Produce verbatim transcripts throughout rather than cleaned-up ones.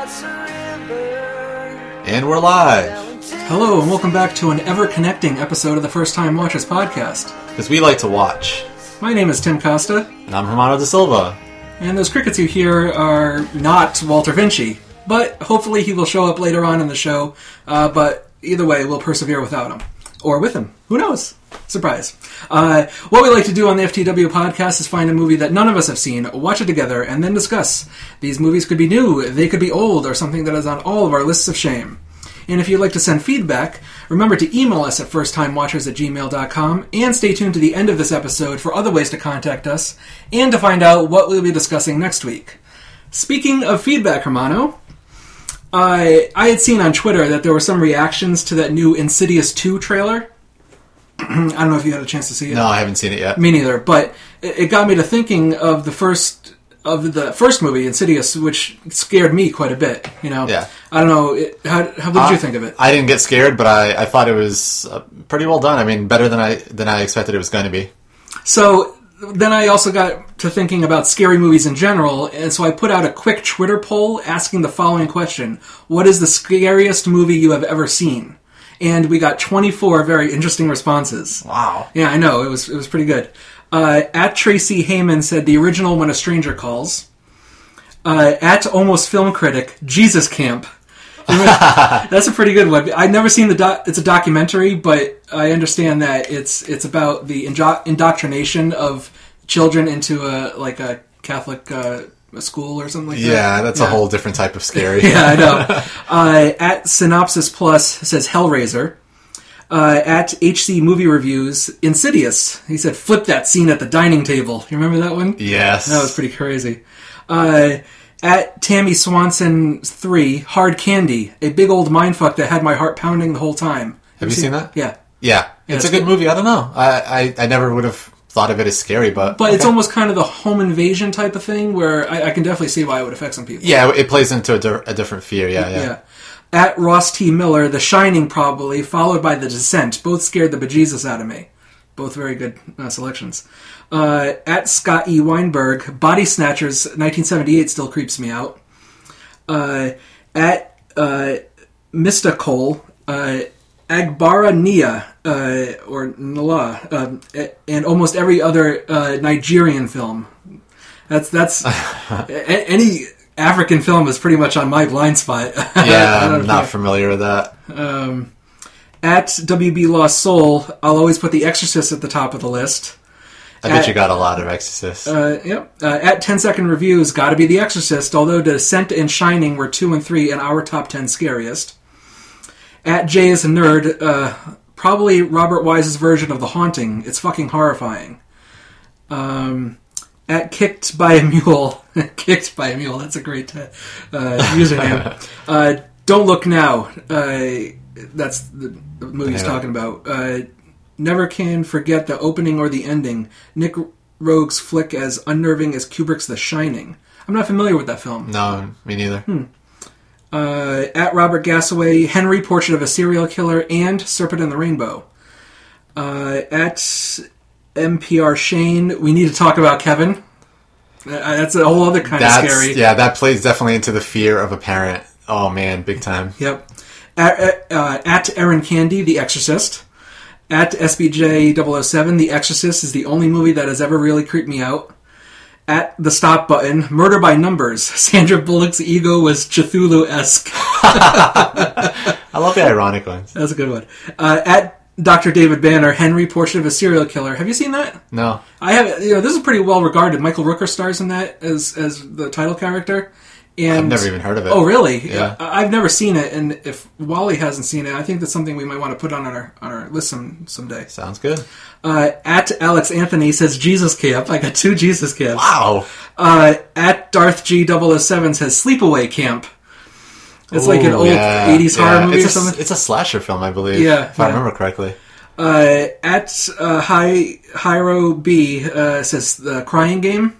And we're live. Hello, and welcome back to an ever-connecting episode of the First Time Watchers podcast. Because we like to watch. My name is Tim Costa. And I'm Hermano da Silva. And those crickets you hear are not Walter Vinci, but hopefully he will show up later on in the show. Uh, but either way, we'll persevere without him. Or with him. Who knows? Surprise. Uh, what we like to do on the F T W podcast is find a movie that none of us have seen, watch it together, and then discuss. These movies could be new, they could be old, or something that is on all of our lists of shame. And if you'd like to send feedback, remember to email us at firsttimewatchers at gmail dot com, and stay tuned to the end of this episode for other ways to contact us, and to find out what we'll be discussing next week. Speaking of feedback, Hermano, I, I had seen on Twitter that there were some reactions to that new Insidious two trailer. I don't know if you had a chance to see it. No, I haven't seen it yet. Me neither, but it got me to thinking of the first of the first movie, Insidious, which scared me quite a bit. You know, yeah. I don't know. It, how, how what did uh, you think of it? I didn't get scared, but I, I thought it was uh, pretty well done. I mean, better than I than I expected it was going to be. So then I also got to thinking about scary movies in general, and so I put out a quick Twitter poll asking the following question: what is the scariest movie you have ever seen? And we got twenty-four very interesting responses. Wow. Yeah, I know. It was it was pretty good. Uh, at Tracy Heyman said the original When a Stranger Calls. Uh, at Almost Film Critic, Jesus Camp. That's a pretty good one. I've never seen the doc- it's a documentary, but I understand that it's it's about the indo- indoctrination of children into a like a Catholic uh, a school or something like yeah, that. Yeah, that's yeah. a whole different type of scary. yeah, I know. Uh, at Synopsis Plus says Hellraiser. Uh, at H C Movie Reviews, Insidious. He said, flip that scene at the dining table. You remember that one? Yes. That was pretty crazy. Uh, at Tammy Swanson three, Hard Candy. A big old mindfuck that had my heart pounding the whole time. Have, have you seen, seen that? Yeah. Yeah. yeah it's, it's a good, good movie. I don't know. I, I, I never would have thought of it as scary, but... But okay. It's almost kind of the home invasion type of thing where I, I can definitely see why it would affect some people. Yeah, it plays into a, di- a different fear. Yeah, yeah. Yeah. At Ross T. Miller, The Shining probably, followed by The Descent. Both scared the bejesus out of me. Both very good uh, selections. Uh, at Scott E. Weinberg, Body Snatchers, nineteen seventy-eight still creeps me out. Uh, at uh, Mista Cole, uh, Agbara Nia, uh, or Nala, uh, and almost every other uh, Nigerian film. That's that's a- any African film is pretty much on my blind spot. Yeah, I'm not familiar with that. Um, at W B Lost Soul, I'll always put The Exorcist at the top of the list. I bet at, you got a lot of Exorcists. Uh, yep. Uh, at ten second Reviews, gotta be The Exorcist, although Descent and Shining were two and three in our top ten scariest. At Jay is a Nerd, uh, probably Robert Wise's version of The Haunting. It's fucking horrifying. Um, at Kicked by a Mule, Kicked by a Mule, that's a great uh, username. uh, Don't Look Now, uh, that's the, the movie he's talking about. Uh, Never can forget the opening or the ending. Nick Rogue's flick as unnerving as Kubrick's The Shining. I'm not familiar with that film. No, me neither. Hmm. Uh, at Robert Gassaway, Henry, Portrait of a Serial Killer, and Serpent and the Rainbow. Uh, at M P R Shane, we need to talk about Kevin. Uh, that's a whole other kind that's, of scary. Yeah, that plays definitely into the fear of a parent. Oh man, big time. Yep. At, uh, at Erin Candy, The Exorcist. At S B J double oh seven, The Exorcist is the only movie that has ever really creeped me out. At The Stop Button, Murder by Numbers. Sandra Bullock's ego was Cthulhu-esque. I love the ironic ones. That's a good one. Uh, at Doctor David Banner, Henry, Portrait of a Serial Killer. Have you seen that? No. I have. You know, this is pretty well regarded. Michael Rooker stars in that as as the title character. And, I've never even heard of it. Oh, really? Yeah. I've never seen it, and if Wally hasn't seen it, I think that's something we might want to put on our on our list some someday. Sounds good. Uh, at Alex Anthony says Jesus Camp. I got two Jesus Camps. Wow. Uh, at Darth G double oh seven says Sleepaway Camp. It's Ooh, like an old yeah, eighties yeah. horror movie it's or a, something. It's a slasher film, I believe. Yeah, if yeah. I remember correctly. Uh, at uh, Hi Hyro B uh, says The Crying Game.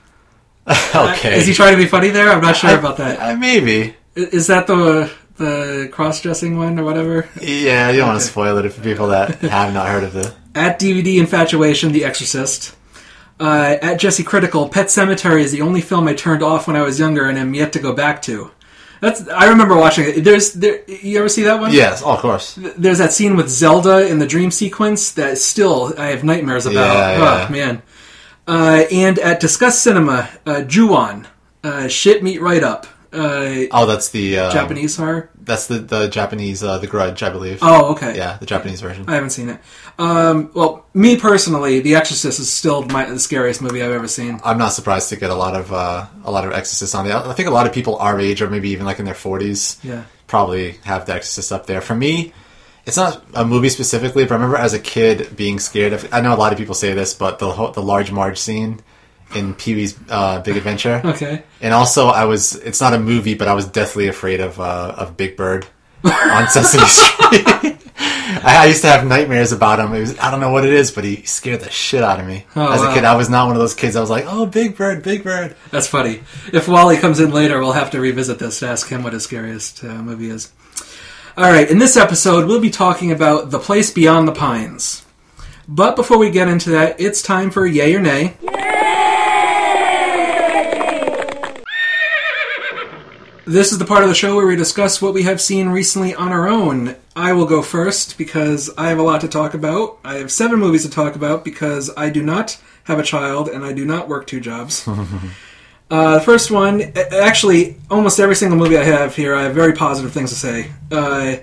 Okay. Uh, is he trying to be funny there? I'm not sure I, about that. I, maybe. Is that the the cross-dressing one or whatever? Yeah, you don't okay. want to spoil it for people that have not heard of it. At D V D Infatuation, The Exorcist. Uh, at Jesse Critical, Pet Sematary is the only film I turned off when I was younger and am yet to go back to. That's. I remember watching it. There's there. You ever see that one? Yes, oh, of course. There's that scene with Zelda in the dream sequence that still I have nightmares about. Yeah, yeah. Oh man. Uh, and at Discuss Cinema, uh, Ju-on, uh, Shit Meet Right Up. Uh, oh, that's the um, Japanese horror. That's the the Japanese uh, The Grudge, I believe. Oh, okay. Yeah, the Japanese version. I haven't seen it. Um, well, me personally, The Exorcist is still my, the scariest movie I've ever seen. I'm not surprised to get a lot of uh, a lot of Exorcists on there. I think a lot of people our age, or maybe even like in their forties, yeah, probably have The Exorcist up there. For me, it's not a movie specifically, but I remember as a kid being scared of. I know a lot of people say this, but the the Large Marge scene in Pee-wee's uh, Big Adventure. Okay. And also, I was. It's not a movie, but I was deathly afraid of uh, of Big Bird on Sesame Street. I, I used to have nightmares about him. It was, I don't know what it is, but he scared the shit out of me. Oh, As a wow. kid, I was not one of those kids. I was like, oh, Big Bird, Big Bird. That's funny. If Wally comes in later, we'll have to revisit this to ask him what his scariest uh, movie is. All right, in this episode, we'll be talking about The Place Beyond the Pines. But before we get into that, it's time for Yay or Nay. This is the part of the show where we discuss what we have seen recently on our own. I will go first because I have a lot to talk about. I have seven movies to talk about because I do not have a child and I do not work two jobs. uh, the first one, actually, almost every single movie I have here, I have very positive things to say. Uh,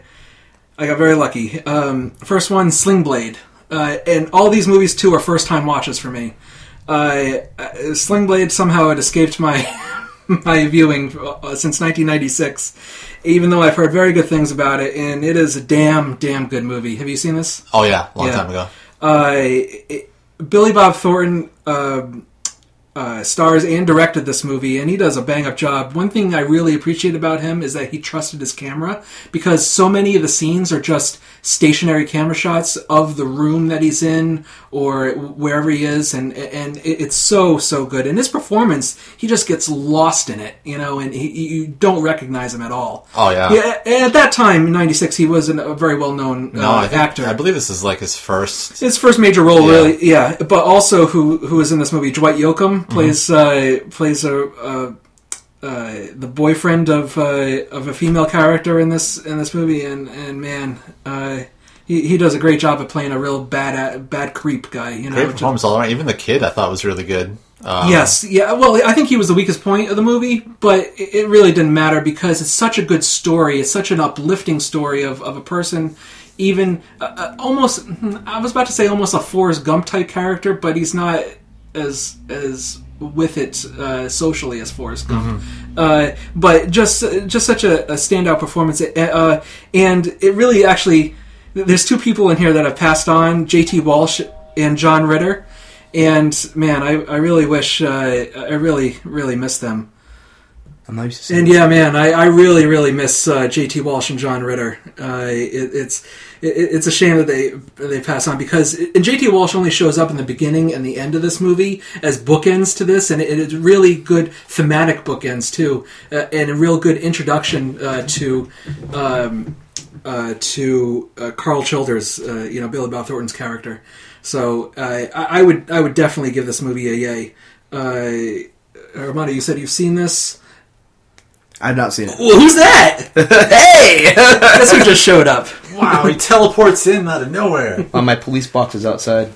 I got very lucky. Um, first one, Sling Blade. Uh, and all these movies, too, are first-time watches for me. Uh, Sling Blade somehow had escaped my... my viewing uh, since nineteen ninety-six, even though I've heard very good things about it, and it is a damn, damn good movie. Have you seen this? Oh, yeah. Long Yeah. time ago. Uh, it, Billy Bob Thornton uh, uh, stars and directed this movie, and he does a bang-up job. One thing I really appreciate about him is that he trusted his camera, because so many of the scenes are just stationary camera shots of the room that he's in or wherever he is, and and it's so so good. In his performance, he just gets lost in it, you know, and he, you don't recognize him at all. Oh, yeah. Yeah, at that time in ninety-six, he was a very well known No, uh, I think, actor. I believe this is like his first. His first major role, Yeah. really, yeah. But also, who who is in this movie? Dwight Yoakam plays uh, plays a. Uh, Uh, the boyfriend of uh, of a female character in this in this movie, and and man, uh, he he does a great job of playing a real bad bad creep guy. You know, Great performance all around. Even the kid, I thought, was really good. Um, yes, yeah. Well, I think he was the weakest point of the movie, but it it really didn't matter because it's such a good story. It's such an uplifting story of, of a person, even uh, uh, almost. I was about to say almost a Forrest Gump type character, but he's not as as with it uh, socially as Forrest Gump. Mm-hmm. Uh, but just just such a, a standout performance, uh, and it really actually. There's two people in here that have passed on, J T Walsh and John Ritter. And man, I, I really wish uh, I really really miss them. I'm not used to seeing And yeah, man, I, I really really miss uh, J T Walsh and John Ritter. Uh, it, it's it, it's a shame that they they pass on because and J T Walsh only shows up in the beginning and the end of this movie as bookends to this, and it, it's really good thematic bookends too, uh, and a real good introduction uh, to. Um, Uh, to uh, Carl Childers, uh, you know, Billy Bob Thornton's character. So uh, I, I would I would definitely give this movie a yay. Uh, Armando, you said you've seen this? I've not seen it. Well, who's that? Hey! Guess who just showed up? Wow, he teleports in out of nowhere. Uh, my police box is outside.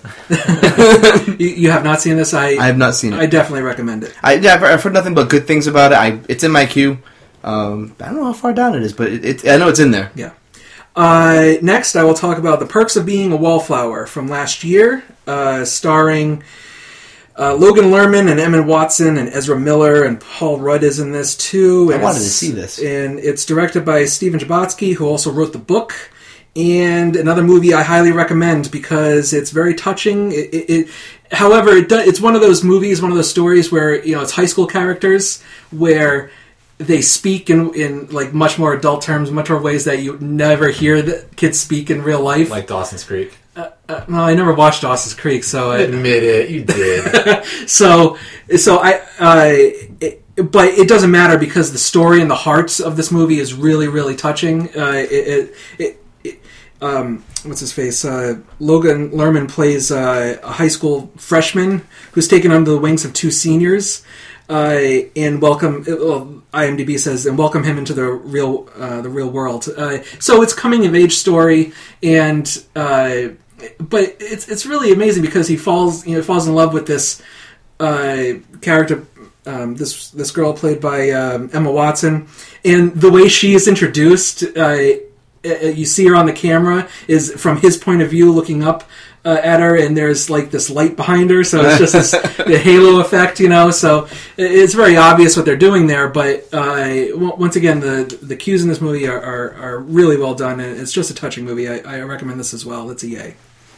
you, you have not seen this? I I have not seen it. I definitely recommend it. I, yeah, I've, I've heard nothing but good things about it. I It's in my queue. Um, I don't know how far down it is, but it, it, I know it's in there. Yeah. Uh, next, I will talk about The Perks of Being a Wallflower from last year, uh, starring uh, Logan Lerman and Emma Watson and Ezra Miller, and Paul Rudd is in this too. And I wanted to it's- see this. And it's directed by Steven Jabotsky, who also wrote the book. And another movie I highly recommend because it's very touching. It, it, it however, it do, it's one of those movies, one of those stories where you know it's high school characters where they speak in, in like much more adult terms, much more ways that you never hear the kids speak in real life. Like Dawson's Creek. Uh, uh, no, I never watched Dawson's Creek, so I, Admit it, you did. so so I. Uh, it, but it doesn't matter because the story and the heart of this movie is really, really touching. Uh, it, it, it, it um, what's his face? Uh, Logan Lerman plays uh, a high school freshman who's taken under the wings of two seniors. uh, and welcome. Well, IMDb says and welcome him into the real uh, the real world. Uh, so it's coming of age story, and uh, but it's it's really amazing because he falls you know falls in love with this uh, character. Um, this this girl played by um, Emma Watson, and the way she is introduced, uh, you see her on the camera is from his point of view, looking up uh, at her, and there's like this light behind her, so it's just this the halo effect, you know. So it's very obvious what they're doing there, but uh, once again, the the cues in this movie are, are, are really well done, and it's just a touching movie. I, I recommend this as well. It's a yay.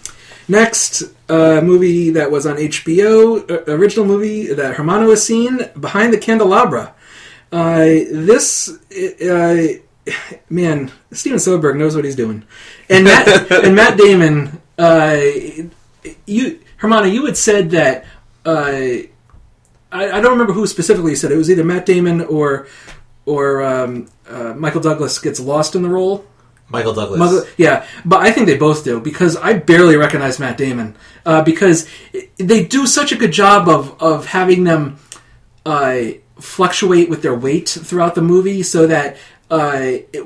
Next, a uh, movie that was on H B O, uh, original movie that Hermano has seen, Behind the Candelabra. Uh, this, uh, man, Steven Soderbergh knows what he's doing. And Matt, and Matt Damon, uh, you, Hermano, you had said that, uh, I, I don't remember who specifically said it. It was either Matt Damon or, or um, uh, Michael Douglas gets lost in the role. Michael Douglas. Michael, yeah, but I think they both do, because I barely recognize Matt Damon. Uh, because they do such a good job of, of having them uh, fluctuate with their weight throughout the movie, so that uh, it,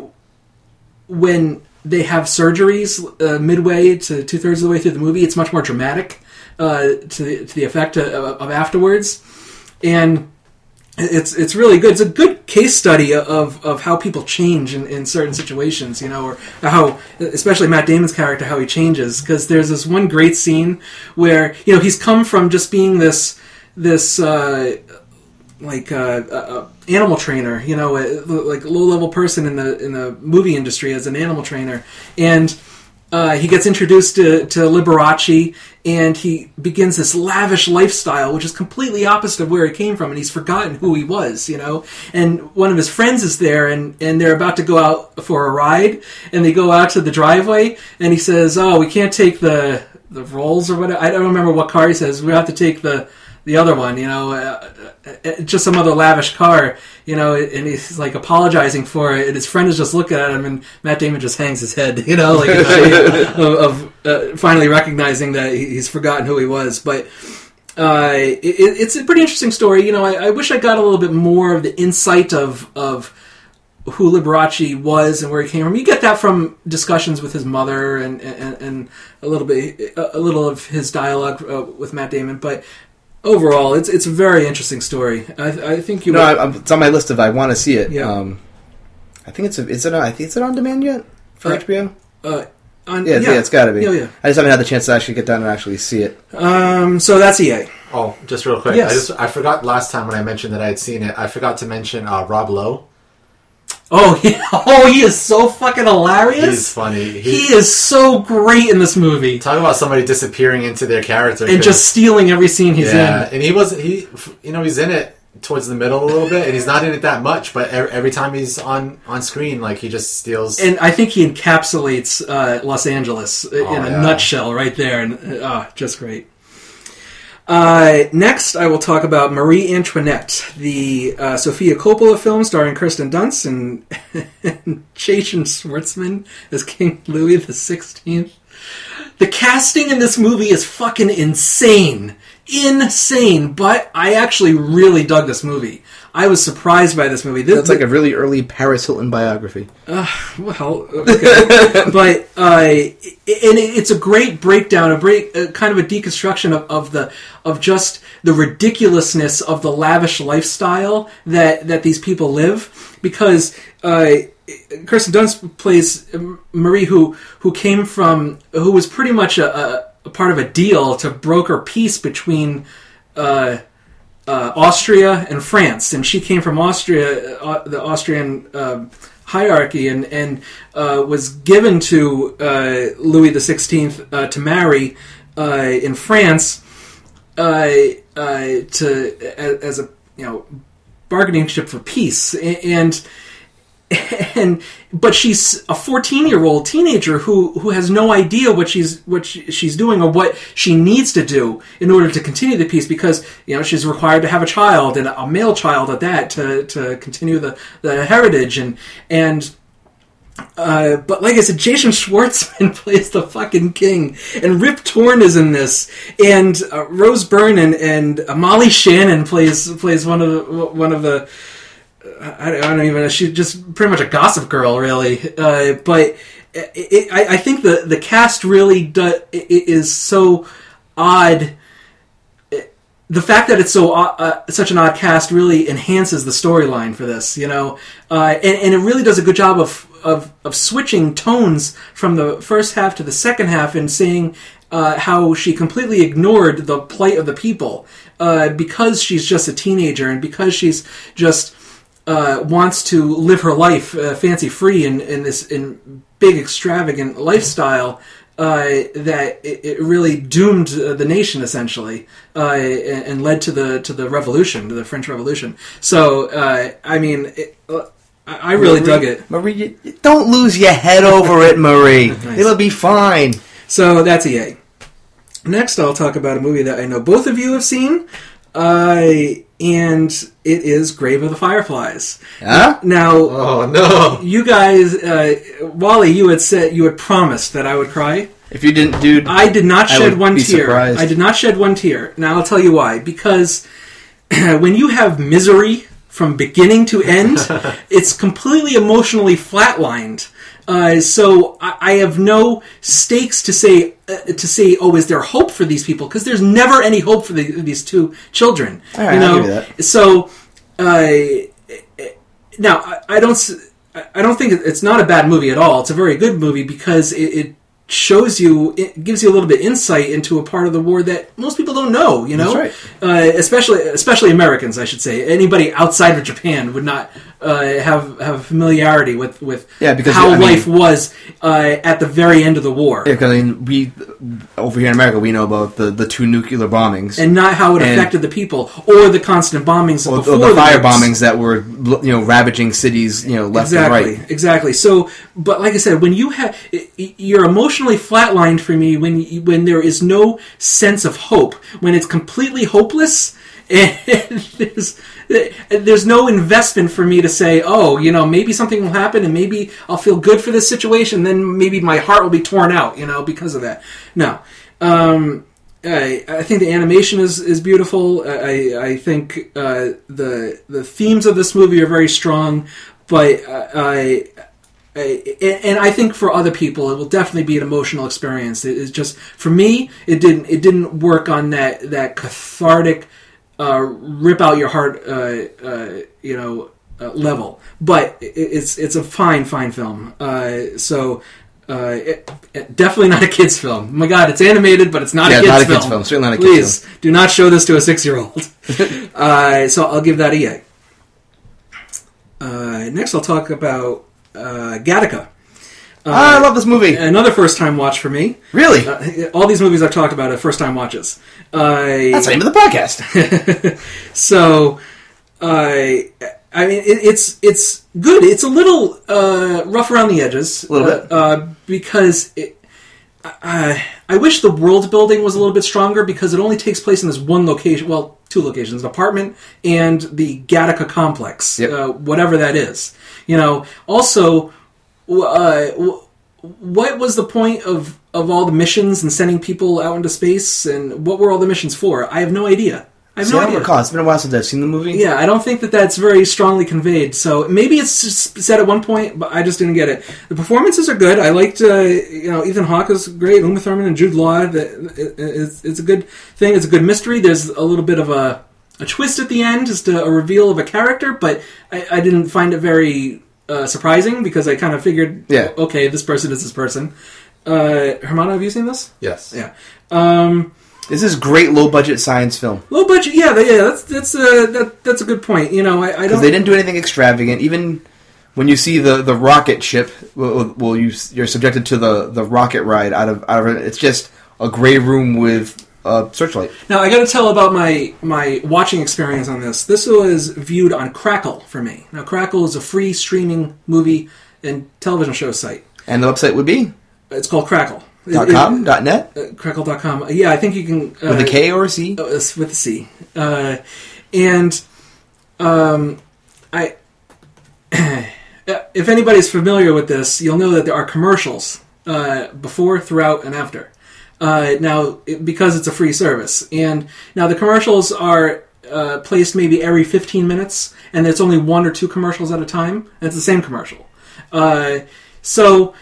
when they have surgeries uh, midway to two-thirds of the way through the movie, it's much more dramatic uh, to, the, to the effect of, of afterwards. And It's it's really good. It's a good case study of, of how people change in, in certain situations, you know, or how, especially Matt Damon's character, how he changes. Because there's this one great scene where, you know, he's come from just being this this uh, like uh, uh, animal trainer, you know, like low level person in the in the movie industry as an animal trainer, and uh, he gets introduced to, to Liberace. And he begins this lavish lifestyle, which is completely opposite of where he came from, and he's forgotten who he was, you know. And one of his friends is there, and, and they're about to go out for a ride, and they go out to the driveway, and he says, "Oh, we can't take the the Rolls or whatever." I don't remember what car he says. We have to take the the other one, you know, uh, uh, just some other lavish car, you know. And he's like apologizing for it, and his friend is just looking at him, and Matt Damon just hangs his head, you know, like of, of uh, finally recognizing that he's forgotten who he was. But uh, it, it's a pretty interesting story. You know, I, I wish I got a little bit more of the insight of of who Liberace was and where he came from. You get that from discussions with his mother and and, and a little bit a little of his dialogue uh, with Matt Damon, but overall, it's it's a very interesting story. I, I think you. No, I, it's on my list of I want to see it. Yeah. Um, I think it's a, is it on, I think it's it on demand yet for uh, H B O. Uh, on, yeah, yeah, yeah, it's got to be. Yeah, yeah. I just haven't had the chance to actually get down and actually see it. Um, so that's E A. Oh, just real quick. Yes. I just I forgot last time when I mentioned that I had seen it. I forgot to mention uh, Rob Lowe. Oh, he, oh, he is so fucking hilarious. He's funny. He, he is so great in this movie. Talk about somebody disappearing into their character and just stealing every scene he's yeah, in. And he was he, you know, he's in it towards the middle a little bit, and he's not in it that much. But every, every time he's on, on screen, like he just steals. And I think he encapsulates uh, Los Angeles oh, in a yeah. nutshell right there, and uh, just great. Uh, next, I will talk about Marie Antoinette, the uh, Sofia Coppola film starring Kirsten Dunst and, and Jason Schwartzman as King Louis the sixteenth. The casting in this movie is fucking insane. Insane. But I actually really dug this movie. I was surprised by this movie. This, That's like a really early Paris Hilton biography. Uh, well, okay. But uh, and it's a great breakdown, a break, uh, kind of a deconstruction of, of the of just the ridiculousness of the lavish lifestyle that, that these people live. Because uh, Kirsten Dunst plays Marie, who who came from, who was pretty much a, a, a part of a deal to broker peace between. Uh, Uh, Austria and France, and she came from Austria, uh, the Austrian uh, hierarchy, and and uh, was given to uh, Louis the sixteenth uh, to marry uh, in France uh, uh, to as a you know bargaining chip for peace, and and but she's a fourteen-year-old teenager who who has no idea what she's what she, she's doing or what she needs to do in order to continue the peace, because you know she's required to have a child, and a male child at that, to to continue the, the heritage, and and Uh, but like I said, Jason Schwartzman plays the fucking king, and Rip Torn is in this, and uh, Rose Byrne and, and uh, Molly Shannon plays plays one of the one of the. Uh, I, I don't even know. She's just pretty much a gossip girl, really. Uh, but it, it, I, I think the the cast really do, it, it is so odd. The fact that it's so uh, such an odd cast really enhances the storyline for this, you know, uh, and, and it really does a good job of, of of switching tones from the first half to the second half and saying uh, how she completely ignored the plight of the people uh, because she's just a teenager and because she's just uh, wants to live her life uh, fancy free in, in this in big extravagant lifestyle. Uh, that it, it really doomed uh, the nation essentially, uh, and, and led to the to the revolution, to the French Revolution. So, uh, I mean, it, uh, I, I really Marie, dug it. Marie, you, don't lose your head over it, Marie. Nice. It'll be fine. So that's a yay. Next, I'll talk about a movie that I know both of you have seen, uh, and it is Grave of the Fireflies. Huh? Now, Oh no! you guys, uh, Wally, you had said you had promised that I would cry. If you didn't, dude, I did not I shed would one be tear. surprised. I did not shed one tear. Now I'll tell you why. Because when you have misery from beginning to end, it's completely emotionally flatlined. Uh, so I, I have no stakes to say uh, to say, oh, is there hope for these people? Because there's never any hope for the, these two children. All right, you know, I'll give you that. so uh, now I, I don't. s- I don't think it's not a bad movie at all. It's a very good movie because it, it shows you, it gives you a little bit insight into a part of the war that most people don't know. You know, That's uh, especially especially Americans, I should say. Anybody outside of Japan would not uh, have have familiarity with with Yeah, because, how I mean- life was uh, at the very end of the war, Yeah, because I mean, we over here in America, we know about the, the two nuclear bombings and not how it And- affected the people or the constant bombings or, before or the fire wars. bombings that were, you know, ravaging cities, you know, left exactly, and right. Exactly. So, but like I said, when you have, you're emotionally flatlined for me when you, when there is no sense of hope, when it's completely hopeless, and there's there's no investment for me to say, oh, you know, maybe something will happen, and maybe I'll feel good for this situation. Then maybe my heart will be torn out, you know, because of that. No. Um, I, I think the animation is, is beautiful. I, I think uh, the the themes of this movie are very strong, but I, I and I think for other people it will definitely be an emotional experience. It is just for me, it didn't it didn't work on that that cathartic, uh, rip out your heart, uh, uh, you know, uh, level. But it, it's it's a fine fine film. Uh, so. Uh, it, it- definitely not a kid's film. Oh my God, it's animated, but it's not Yeah, a kid's not a film. kid's film. Certainly not a kid's Please do not show this to a six-year-old. uh, so I'll give that a yay. Uh, next, I'll talk about uh, Gattaca. Ah, I love this movie. Another first-time watch for me. Really? Uh, all these movies I've talked about are first-time watches. Uh, That's the name of the podcast. so, I, I mean, it, it's it's good. It's a little uh, rough around the edges, A little bit. uh, uh, because it, I, I wish the world building was a little bit stronger because it only takes place in this one location. Well, two locations: an apartment and the Gattaca complex, Yep. uh, whatever that is. You know. Also, uh, what was the point of of all the missions and sending people out into space? And what were all the missions for? I have no idea. I have See, no I don't idea. recall. It's been a while since I've seen the movie. Yeah, I don't think that that's very strongly conveyed. So maybe it's just said at one point, but I just didn't get it. The performances are good. I liked, uh, you know, Ethan Hawke is great. Uma Thurman and Jude Law. That it- It's, it's a good thing. It's a good mystery. There's a little bit of a, a twist at the end, just a, a reveal of a character, but I, I didn't find it very uh, surprising because I kind of figured, Yeah. okay, this person is this person. Uh, Hermano, have you seen this? Yes. Yeah. Um, This is great low budget science film. low budget. Yeah, yeah. That's that's a that, that's a good point. You know, I, I Because don't. they didn't do anything extravagant. Even when you see the, the rocket ship, well, well you, you're subjected to the, the rocket ride out of, out of it. It's just a gray room with a searchlight. Now I got to tell about my my watching experience on this. This was viewed on Crackle for me. Now Crackle is a free streaming movie and television show site. And the website would be It's called Crackle. dot .com, dot .net, Uh, Crackle dot com. Yeah, I think you can uh, with a K or a C. uh, it's with a C. Uh, and um, I if anybody's familiar with this, you'll know that there are commercials uh, before, throughout, and after. Uh, now, it, because it's a free service. And now the commercials are uh, placed maybe every fifteen minutes, and it's only one or two commercials at a time, and it's the same commercial. Uh, so...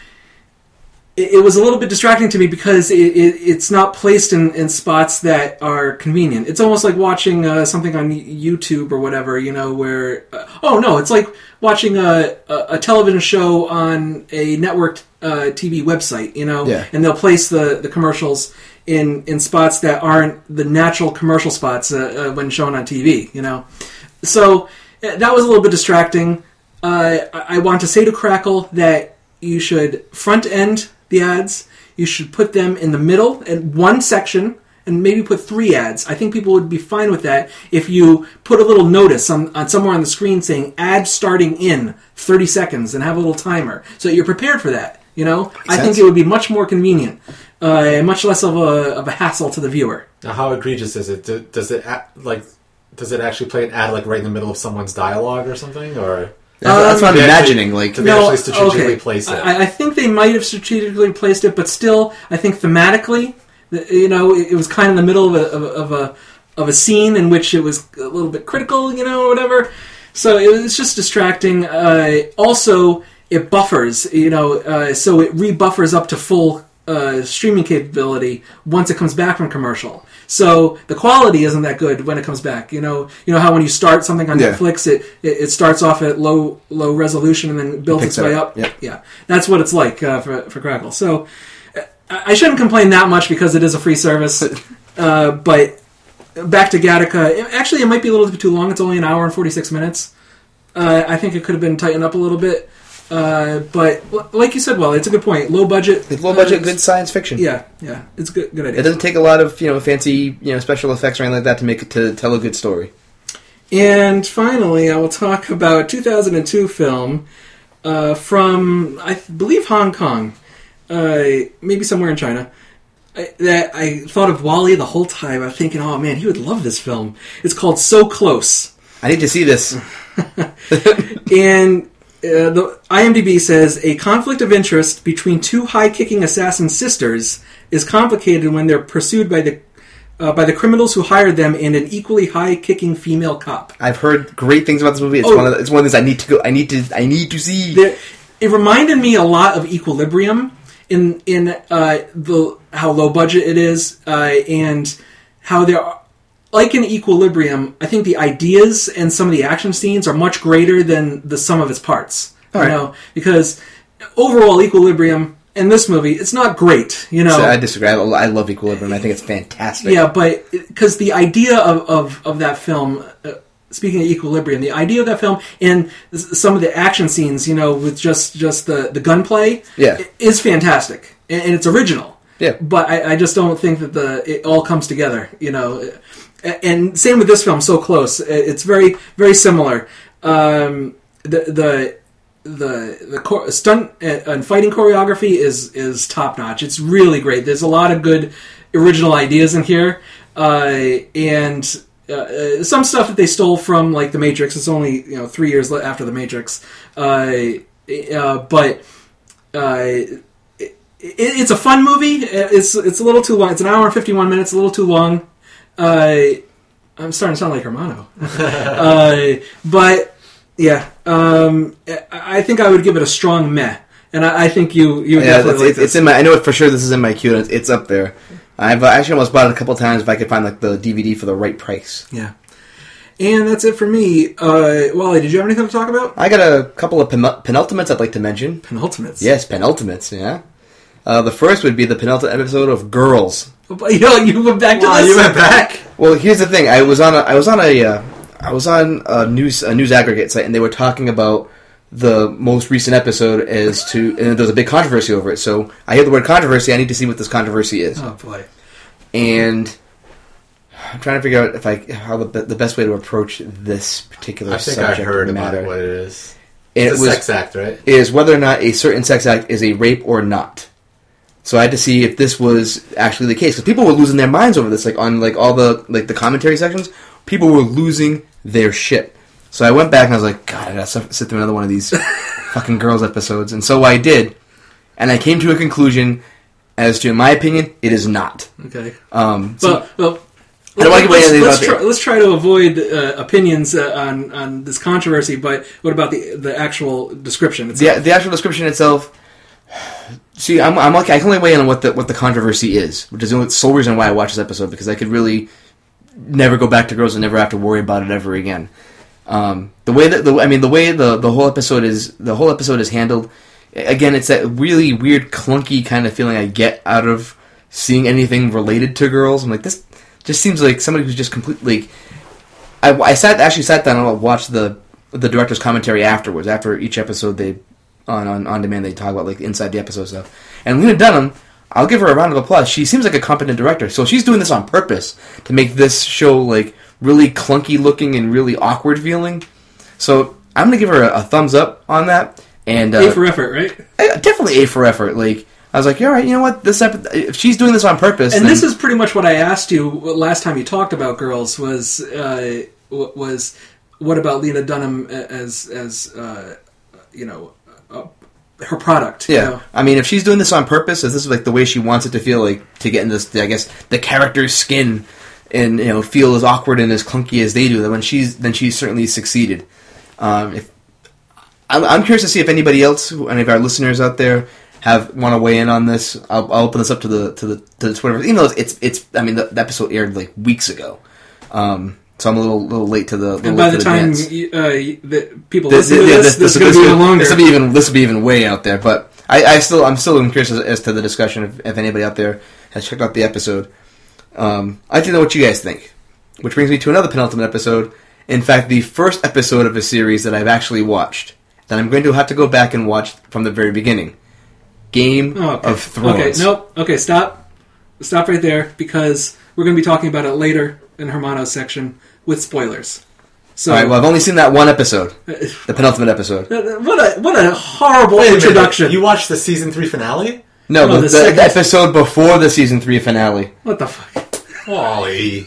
It was a little bit distracting to me because it, it, it's not placed in, in spots that are convenient. It's almost like watching uh, something on YouTube or whatever, you know, where... Uh, oh, no, it's like watching a, a, a television show on a networked uh, T V website, you know, yeah. and they'll place the, the commercials in, in spots that aren't the natural commercial spots uh, uh, when shown on T V, you know. So that was a little bit distracting. Uh, I, I want to say to Crackle that you should front-end the ads. You should put them in the middle in one section and maybe put three ads. I think people would be fine with that if you put a little notice on, on somewhere on the screen saying ad starting in thirty seconds and have a little timer so that you're prepared for that. You know, Makes I sense. think it would be much more convenient, uh, much less of a of a hassle to the viewer. Now, how egregious is it? Does it like does it actually play an ad like right in the middle of someone's dialogue or something, or? That's, um, that's what I'm imagining. Actually, like, to no, actually strategically okay. place it. I, I think they might have strategically placed it, but still, I think thematically, you know, it, it was kind of in the middle of a, of a of a of a scene in which it was a little bit critical, you know, or whatever. So it was just distracting. Uh, also, it buffers, you know, uh, so it rebuffers up to full uh, streaming capability once it comes back from commercial. So the quality isn't that good when it comes back. You know, you know how when you start something on yeah. Netflix, it, it it starts off at low low resolution and then builds it its way up. up. Yep. Yeah, that's what it's like uh, for for Crackle. So I shouldn't complain that much because it is a free service. uh, but back to Gattaca. Actually, it might be a little bit too long. It's only an hour and forty-six minutes. Uh, I think it could have been tightened up a little bit. Uh, but like you said, well, it's a good point. Low budget, it's low budget, uh, good science fiction. Yeah, yeah, it's a good, good idea. It doesn't take a lot of you know fancy you know special effects or anything like that to make it to tell a good story. And finally, I will talk about a two thousand two film uh, from I believe Hong Kong, uh, maybe somewhere in China. I, that I thought of Wally the whole time. I'm thinking, oh man, he would love this film. It's called So Close. I need to see this. And. Uh, the IMDb says, a conflict of interest between two high-kicking assassin sisters is complicated when they're pursued by the uh, by the criminals who hired them and an equally high-kicking female cop. I've heard great things about this movie. It's oh, one of the, it's one of those I need to go. I need to. I need to see. There, it reminded me a lot of Equilibrium in in uh, the how low budget it is uh, and how there are. Like in Equilibrium, I think the ideas and some of the action scenes are much greater than the sum of its parts. All you right. know, because overall Equilibrium and this movie, it's not great. You know, so I disagree. I, I love Equilibrium. I think it's fantastic. Yeah, but because the idea of, of, of that film, uh, speaking of Equilibrium, the idea of that film and some of the action scenes, you know, with just just the the gunplay, yeah. is fantastic and, and it's original. Yeah, but I, I just don't think that the it all comes together. You know. And same with this film, So Close. It's very, very similar. Um, the the the the cor- stunt and fighting choreography is is top notch. It's really great. There's a lot of good original ideas in here, uh, and uh, some stuff that they stole from like The Matrix. It's only you know three years after The Matrix, uh, uh, but. Uh, it, it's a fun movie. It's it's a little too long. It's an hour and fifty-one minutes. A little too long. Uh, I'm starting to sound like Hermano. uh, but, yeah, um, I think I would give it a strong meh. And I, I think you, you would yeah, definitely it's, like it's, this. it's in my, I know it for sure this is in my queue, and it's, it's up there. I've uh, actually almost bought it a couple times if I could find like the D V D for the right price. Yeah. And that's it for me. Uh, Wally, did you have anything to talk about? I got a couple of pen- penultimates I'd like to mention. Penultimates? Yes, penultimates, yeah. Uh, the first would be the penultimate episode of Girls. You know, you went back to wow, this. You went back. Well, here's the thing. I was on a, I was on a, uh, I was on a news, a news aggregate site, and they were talking about the most recent episode as to, and there was a big controversy over it. So I hear the word controversy. I need to see what this controversy is. Oh boy! And I'm trying to figure out if I how the the best way to approach this particular I think subject I heard matter. about what it is. And it's it a was, sex act, right? Is whether or not a certain sex act is a rape or not. So I had to see if this was actually the case, because people were losing their minds over this. Like on like all the like the commentary sections, people were losing their shit. So I went back and I was like, God, I gotta sit through another one of these fucking Girls episodes, and so I did, and I came to a conclusion as to, in my opinion, it is not. Okay. Um, so well, well I don't want to let's, get let's, about try, let's try to avoid uh, opinions uh, on on this controversy. But what about the the actual description itself? the the actual description itself. See, I'm I'm okay. I can only weigh in on what the what the controversy is, which is the only sole reason why I watched this episode, because I could really never go back to Girls and never have to worry about it ever again. Um, the way that the I mean the way the, the whole episode is the whole episode is handled. Again, it's that really weird, clunky kind of feeling I get out of seeing anything related to Girls. I'm like, this just seems like somebody who's just completely. I, I sat actually sat down and watched the the director's commentary afterwards. After each episode, they on on, on demand they talk about like inside the episode stuff. And Lena Dunham, I'll give her a round of applause. She seems like a competent director, so she's doing this on purpose to make this show like really clunky looking and really awkward feeling. So I'm gonna give her a, a thumbs up on that. And uh, A for effort, right? Definitely A for effort. Like I was like, yeah, all right, you know what? This epi- if she's doing this on purpose, And then... this is pretty much what I asked you last time you talked about Girls. Was uh, was what about Lena Dunham as as uh, you know uh, her product? Yeah, you know? I mean, if she's doing this on purpose, if this is like the way she wants it to feel, like to get in this, I guess, the character's skin, and you know, feel as awkward and as clunky as they do, then when she's then she's certainly succeeded. Um, if I'm, I'm curious to see if anybody else, any of our listeners out there, have want to weigh in on this. I'll, I'll open this up to the to the to the Twitter. Even though it's it's, I mean, the, the episode aired like weeks ago, um, so I'm a little little late to the. And by the, the time dance. you, uh, the people This, listen to yeah, this, this, this, is going to this, be even will- longer. This will be even this will be even way out there. But I, I still I'm still curious as, as to the discussion. If, if anybody out there has checked out the episode, um, I'd like to know what you guys think. Which brings me to another penultimate episode. In fact, the first episode of a series that I've actually watched. That I'm going to have to go back and watch from the very beginning. Game Oh, okay. of Thrones. Okay, nope. Okay, stop. Stop right there, because we're going to be talking about it later in Hermano's section with spoilers. So, All right. Well, I've only seen that one episode, the penultimate episode. what a what a horrible Wait a minute, introduction! You watched the season three finale? No, No, the, the the, second- the episode before the season three finale. What the fuck? Wally.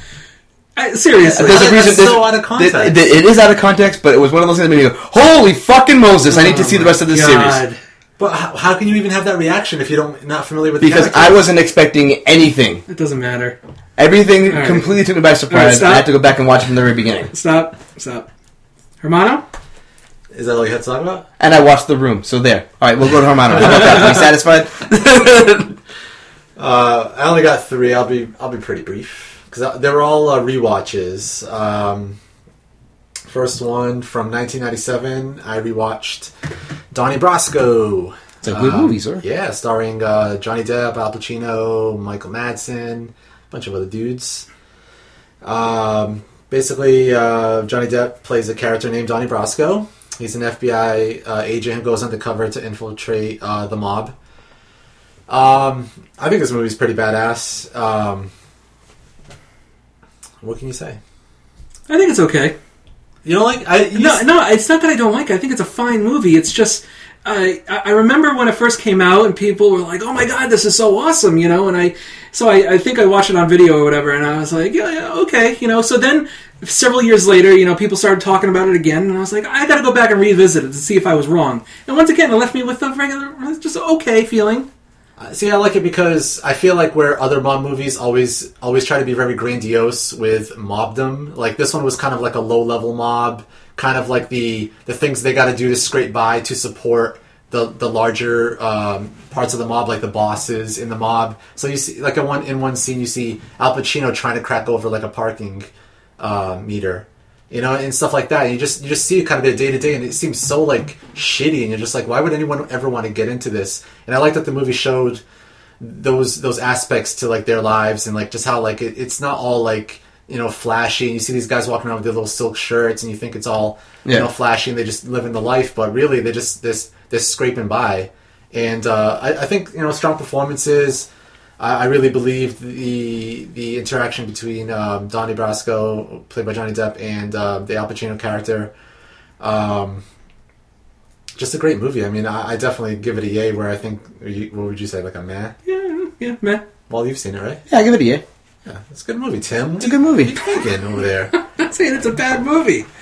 I, seriously, There's a That's reason. so there's- out of context. It, it- it is out of context, but it was one of those things that made me go, "Holy fucking Moses! I need to see the rest of this series." God. But how, how can you even have that reaction if you don't not familiar with Because the character? I wasn't expecting anything. It doesn't matter. Everything All right. completely took me by All right, surprise. stop. I had to go back and watch it from the very beginning. Stop. Stop. Hermano? Is that all you had to talk about? And I watched The Room, so there. All right, we'll go to Hermano. How about that? Are you satisfied? Uh, I only got three. I'll be I'll be pretty brief because they were all uh, rewatches. Um, first one from nineteen ninety-seven. I rewatched Donnie Brasco. It's a good Um, movie, sir. Yeah, starring uh, Johnny Depp, Al Pacino, Michael Madsen, a bunch of other dudes. Um, basically, uh, Johnny Depp plays a character named Donnie Brasco. He's an F B I uh, agent who goes undercover to infiltrate uh, the mob. Um, I think this movie's pretty badass. Um, what can you say? I think it's okay. You don't like? I you No, s- no, it's not that I don't like it. I think it's a fine movie. It's just, I I remember when it first came out and people were like, "Oh my god, this is so awesome," you know. And I, so I, I think I watched it on video or whatever, and I was like, "Yeah, yeah, okay," you know. So then, several years later, you know, people started talking about it again, and I was like, "I got to go back and revisit it to see if I was wrong." And once again, it left me with a regular, just okay feeling. See, I like it because I feel like where other mob movies always always try to be very grandiose with mobdom, like this one was kind of like a low level mob, kind of like the the things they got to do to scrape by to support the the larger um, parts of the mob, like the bosses in the mob. So you see, like in one in one scene, you see Al Pacino trying to crack over like a parking uh, meter. You know, and stuff like that. And you just you just see it kind of their day to day, and it seems so like shitty. And you're just like, why would anyone ever want to get into this? And I like that the movie showed those those aspects to like their lives, and like just how like it, it's not all like you know flashy. And you see these guys walking around with their little silk shirts, and you think it's all Yeah. you know flashy, and they just living the life. But really, they're just this they're scraping by. And uh, I, I think you know strong performances. I really believe the the interaction between um, Donnie Brasco, played by Johnny Depp, and uh, the Al Pacino character. Um, just a great movie. I mean, I, I definitely give it a yay. Where I think, you, what would you say, like a meh? Yeah, yeah, man. Well, you've seen it, right? Yeah, give it a year. Yeah, it's a good movie, Tim. It's a good movie. What are you thinking over there? I'm not saying it's a bad movie.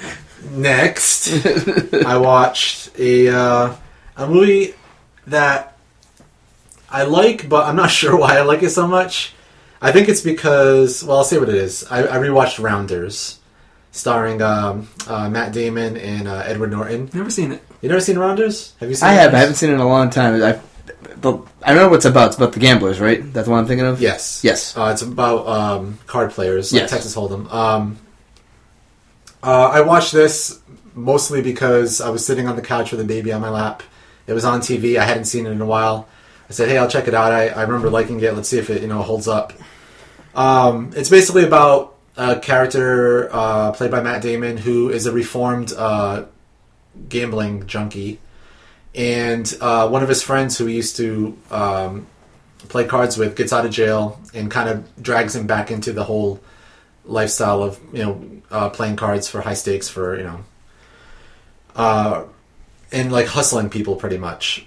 Next, I watched a uh, a movie that I like, but I'm not sure why I like it so much. I think it's because, well, I'll say what it is. I, I rewatched Rounders, starring um, uh, Matt Damon and uh, Edward Norton. Never seen it. You never seen Rounders? Have you seen I it? have. I haven't seen it in a long time. I, but I know what it's about. It's about the gamblers, right? That's what I'm thinking of? Yes. Yes. Uh, it's about um, card players, like Yes. Texas Hold'em. Um, uh, I watched this mostly because I was sitting on the couch with a baby on my lap. It was on T V. I hadn't seen it in a while. I said, hey, I'll check it out. I, I remember liking it. Let's see if it you know holds up. Um, it's basically about a character uh, played by Matt Damon who is a reformed uh, gambling junkie. And uh, one of his friends who he used to um, play cards with gets out of jail and kind of drags him back into the whole lifestyle of you know uh, playing cards for high stakes for you know uh, and like hustling people pretty much.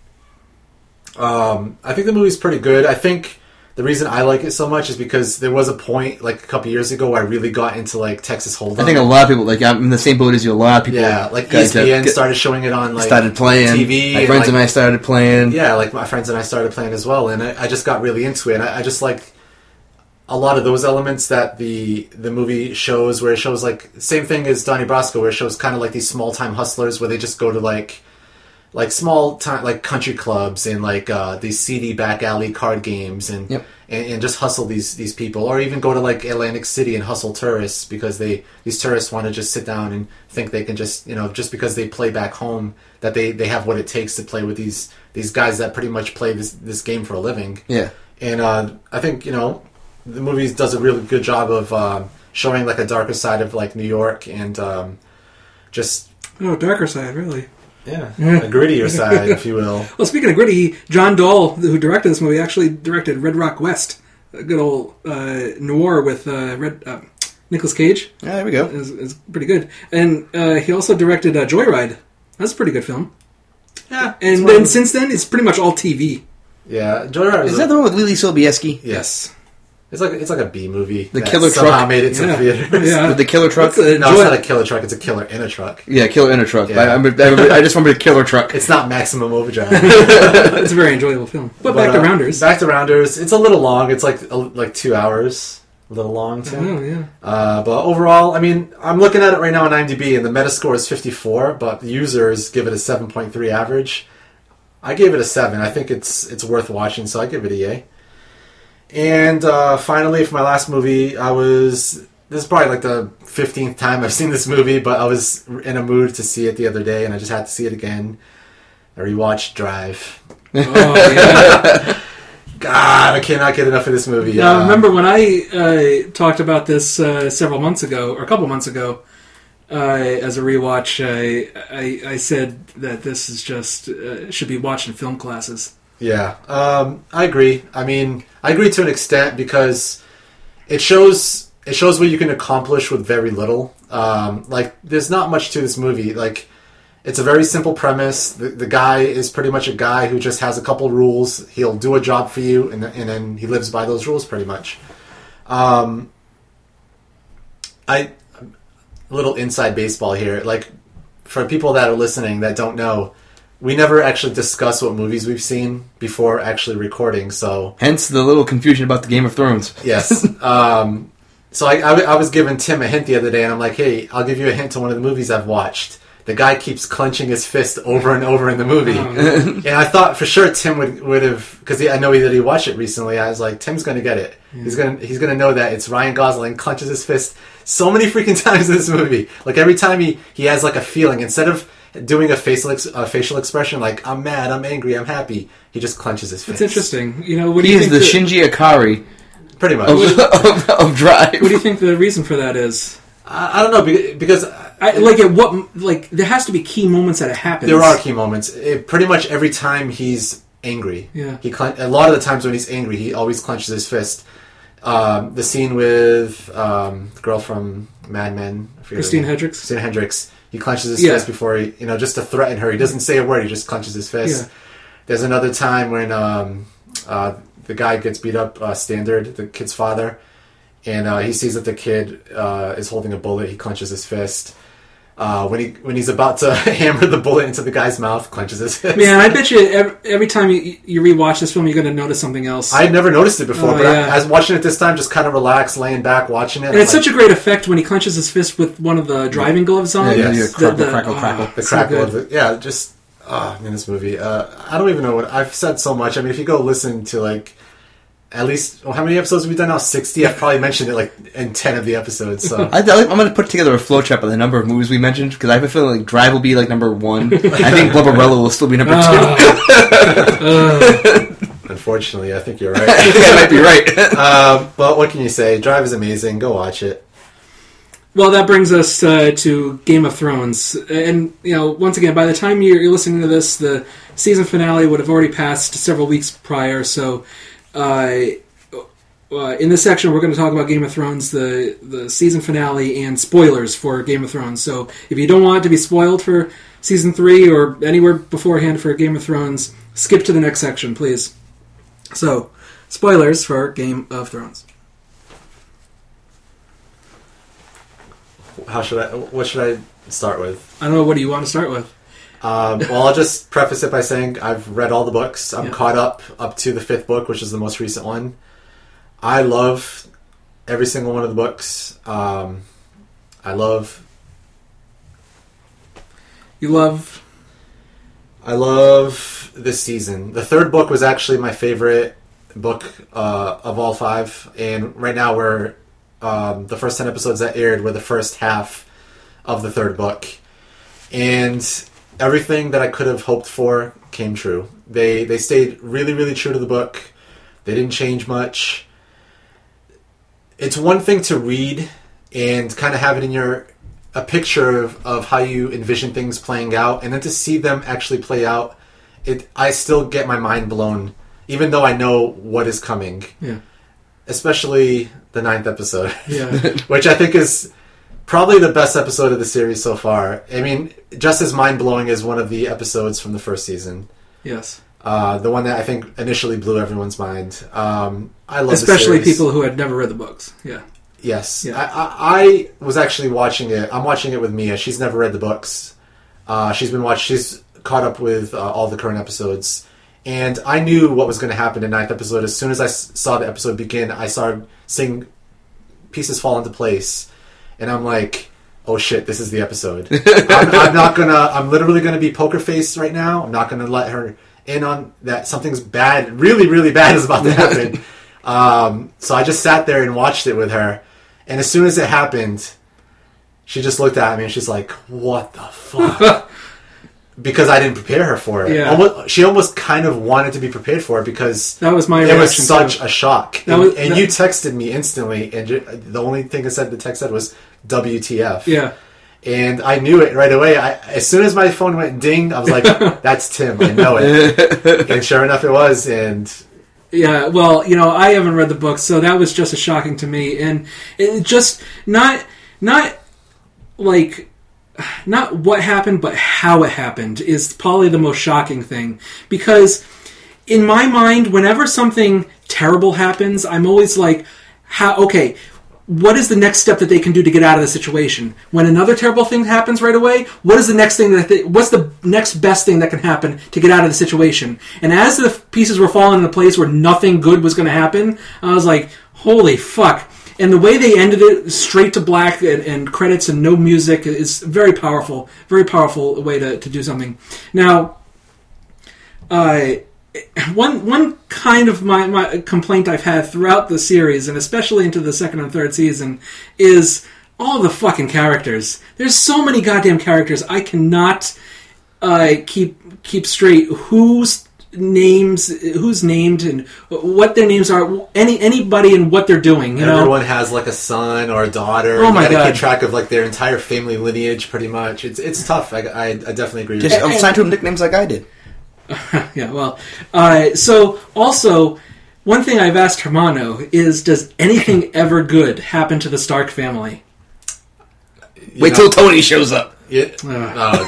Um, I think the movie's pretty good. I think the reason I like it so much is because there was a point like a couple years ago where I really got into like Texas Hold'em. I think a lot of people, like I'm in the same boat as you, a lot of people. Yeah, like E got S P N into- started showing it on like started playing. T V. My and, friends like, and I started playing. Yeah, like my friends and I started playing as well, and I, I just got really into it. And I, I just like a lot of those elements that the the movie shows, where it shows like same thing as Donnie Brasco, where it shows kind of like these small time hustlers where they just go to like like small time like country clubs and like uh, these seedy back alley card games and, Yep. and and just hustle these these people, or even go to like Atlantic City and hustle tourists because they these tourists want to just sit down and think they can just you know just because they play back home that they, they have what it takes to play with these these guys that pretty much play this this game for a living. Yeah. And uh, I think you know the movie does a really good job of um, showing like a darker side of like New York and um, just Oh, darker side, really. yeah a grittier side, if you will. Well, speaking of gritty, John Dahl, who directed this movie, actually directed Red Rock West, a good old uh, noir with uh, Red uh, Nicolas Cage. Yeah, there we go. Is, is pretty good, and uh, he also directed uh, Joyride. That's a pretty good film. Yeah, And then since then, it's pretty much all T V. yeah, Joyride Is that the one with Lily Sobieski? yes. It's like it's like a B movie. The that killer somehow truck? made it to Yeah. theaters. Yeah. With the killer truck? What's the- No, Joy- it's not a killer truck. It's a killer in a truck. Yeah, killer in a truck. Yeah. I, I, remember, I, remember, I just remember the killer truck. It's not Maximum Overdrive. It's a very enjoyable film. But, back to uh, Rounders. Back to Rounders. It's a little long. It's like a, like two hours. A little long too. Oh, yeah. Uh, but overall, I mean, I'm looking at it right now on IMDb, and the Metascore is fifty-four, but the users give it a seven point three average. I gave it a seven. I think it's it's worth watching, so I give it a yay. And uh, finally, for my last movie, I was... This is probably like the fifteenth time I've seen this movie, but I was in a mood to see it the other day, and I just had to see it again. I rewatched Drive. Oh, yeah. God, I cannot get enough of this movie. Now, Uh, remember when I uh, talked about this uh, several months ago, or a couple months ago, uh, as a rewatch, I, I, I said that this is just uh, should be watched in film classes. Yeah, um, I agree. I mean, I agree to an extent because it shows it shows what you can accomplish with very little. Um, like, there's not much to this movie. Like, it's a very simple premise. The, the guy is pretty much a guy who just has a couple rules. He'll do a job for you, and, and then he lives by those rules pretty much. Um, I a little inside baseball here. Like, for people that are listening that don't know, we never actually discuss what movies we've seen before actually recording. So Hence the little confusion about the Game of Thrones. yes. um, so I, I, I was giving Tim a hint the other day, and I'm like, hey, I'll give you a hint to one of the movies I've watched. The guy keeps clenching his fist over and over in the movie. Oh, And I thought for sure Tim would would have, because I know that he watched it recently. I was like, Tim's going to get it. Yeah. He's going to he's going to know that it's Ryan Gosling clenches his fist so many freaking times in this movie. Like every time he, he has like a feeling, instead of doing a facial ex, a facial expression like I'm mad, I'm angry, I'm happy, he just clenches his fist. It's interesting. You know, what do He you is think the the- Shinji Ikari Pretty much. of, of, of Drive. What do you think the reason for that is? I, I don't know be- because I, like at what like there has to be key moments that it happens. there are key moments. It, pretty much every time he's angry, Yeah. he clen- a lot of the times when he's angry, he always clenches his fist. Um, the scene with um, the girl from Mad Men, I forget her Christine name. Hendricks. Christine Hendricks. He clenches his Yeah. fist before he, you know, just to threaten her. He doesn't say a word. He just clenches his fist. Yeah. There's another time when um, uh, the guy gets beat up, uh, Standard, the kid's father, and uh, he sees that the kid uh, is holding a bullet. He clenches his fist. Uh, when he when he's about to hammer the bullet into the guy's mouth, clenches his fist. Man, I bet you every, every time you, you rewatch this film, you're going to notice something else. I had never noticed it before, Oh, but yeah. I, I was watching it this time, just kind of relaxed, laying back, watching it. And it's such a great effect when he clenches his fist with one of the driving gloves on. Yeah, yeah, Yes. yeah, crackle, The- the- crackle, oh, crackle. the so crackle good. of it. Yeah, just oh man, this movie. Uh, I don't even know what I've said so much. I mean, if you go listen to like at least well, how many episodes have we done now? Sixty. I've probably mentioned it like in ten of the episodes. So I, I'm going to put together a flowchart of the number of movies we mentioned because I have a feeling like Drive will be like number one. I think Blubberella will still be number two. unfortunately, I think you're right. I think I might be right. um, but what can you say? Drive is amazing. Go watch it. Well, that brings us uh, to Game of Thrones. And, you know, once again, by the time you're, you're listening to this, the season finale would have already passed several weeks prior. So, uh, uh, in this section, we're going to talk about Game of Thrones, the, the season finale, and spoilers for Game of Thrones. So, if you don't want to be spoiled for season three or anywhere beforehand for Game of Thrones, skip to the next section, please. So, spoilers for Game of Thrones. How should I? What should I start with? I don't know, what do you want to start with? Um, well, I'll just preface it by saying I've read all the books. I'm Yeah. caught up up to the fifth book, which is the most recent one. I love every single one of the books. Um, I love, You love... I love this season. The third book was actually my favorite book uh, of all five, and right now we're um, the first ten episodes that aired were the first half of the third book, and everything that I could have hoped for came true. They they stayed really, really true to the book. They didn't change much. It's one thing to read and kind of have it in your a picture of, of how you envision things playing out, and then to see them actually play out, it I still get my mind blown, even though I know what is coming. Yeah. Especially the ninth episode, Yeah. which I think is probably the best episode of the series so far. I mean, just as mind-blowing as one of the episodes from the first season. Yes. Uh, the one that I think initially blew everyone's mind. Um, I love Especially the series. people who had never read the books. Yeah. Yes. Yeah. I, I, I was actually watching it. I'm watching it with Mia. She's never read the books. Uh, she's been watch. She's caught up with uh, all the current episodes. And I knew what was going to happen in the ninth episode. As soon as I s- saw the episode begin, I started seeing pieces fall into place. And I'm like, oh shit, this is the episode. I'm, I'm not going to... I'm literally going to be poker face right now. I'm not going to let her in on that something's bad, really, really bad is about to happen. um, so I just sat there and watched it with her. And as soon as it happened, she just looked at me and she's like, what the fuck? Because I didn't prepare her for it. Yeah. Almost, she almost kind of wanted to be prepared for it because That was my it reaction. was such too. a shock. That And, was- and that- you texted me instantly, and ju- the only thing I said the text said was W T F. Yeah. And I knew it right away. I, as soon as my phone went ding, I was like, that's Tim. I know it. And sure enough, it was. And Yeah, well, you know, I haven't read the book, so that was just as shocking to me. And it just, not, not like, not what happened, but how it happened is probably the most shocking thing. Because in my mind, whenever something terrible happens, I'm always like, how, okay, what is the next step that they can do to get out of the situation? When another terrible thing happens right away, what is the next thing that they, what's the next best thing that can happen to get out of the situation? And as the pieces were falling into place where nothing good was going to happen, I was like, holy fuck. And the way they ended it, straight to black and, and credits and no music, is very powerful. Very powerful way to, to do something. Now, uh, one one kind of my, my complaint I've had throughout the series, and especially into the second and third season, is all the fucking characters. There's so many goddamn characters. I cannot uh, keep keep straight who's names, who's named, and what their names are. Any anybody and what they're doing. You know, everyone has like a son or a daughter. Oh my you gotta God. keep track of like their entire family lineage, pretty much. It's it's tough. I, I, I definitely agree with Just you. assign to him nicknames like I did. yeah, well, uh, so also, one thing I've asked Hermano is, does anything ever good happen to the Stark family? You Wait know- till Tony shows up. Yeah. Ugh.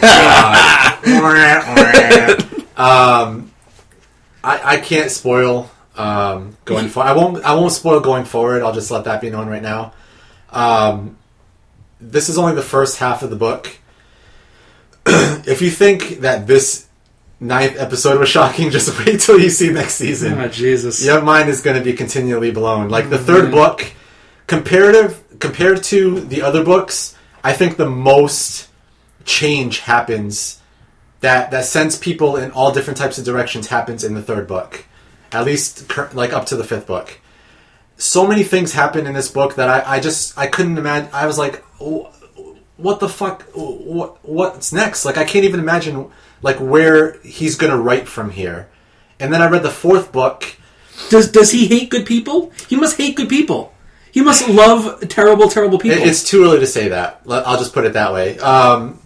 Oh god. um, I I can't spoil um going forward. I won't I won't spoil going forward. I'll just let that be known right now. Um, this is only the first half of the book. if you think that this ninth episode was shocking, just wait till you see next season. Oh, Jesus. Your mind is going to be continually blown. Like, the third man. book, comparative compared to the other books, I think the most change happens that, that sends people in all different types of directions happens in the third book. At least, like, up to the fifth book. So many things happen in this book that I, I just, I couldn't imagine. I was like, oh, what the fuck? What What's next? Like, I can't even imagine, like, where he's going to write from here. And then I read the fourth book. Does Does he hate good people? He must hate good people. He must love terrible, terrible people. It's too early to say that. I'll just put it that way. Um,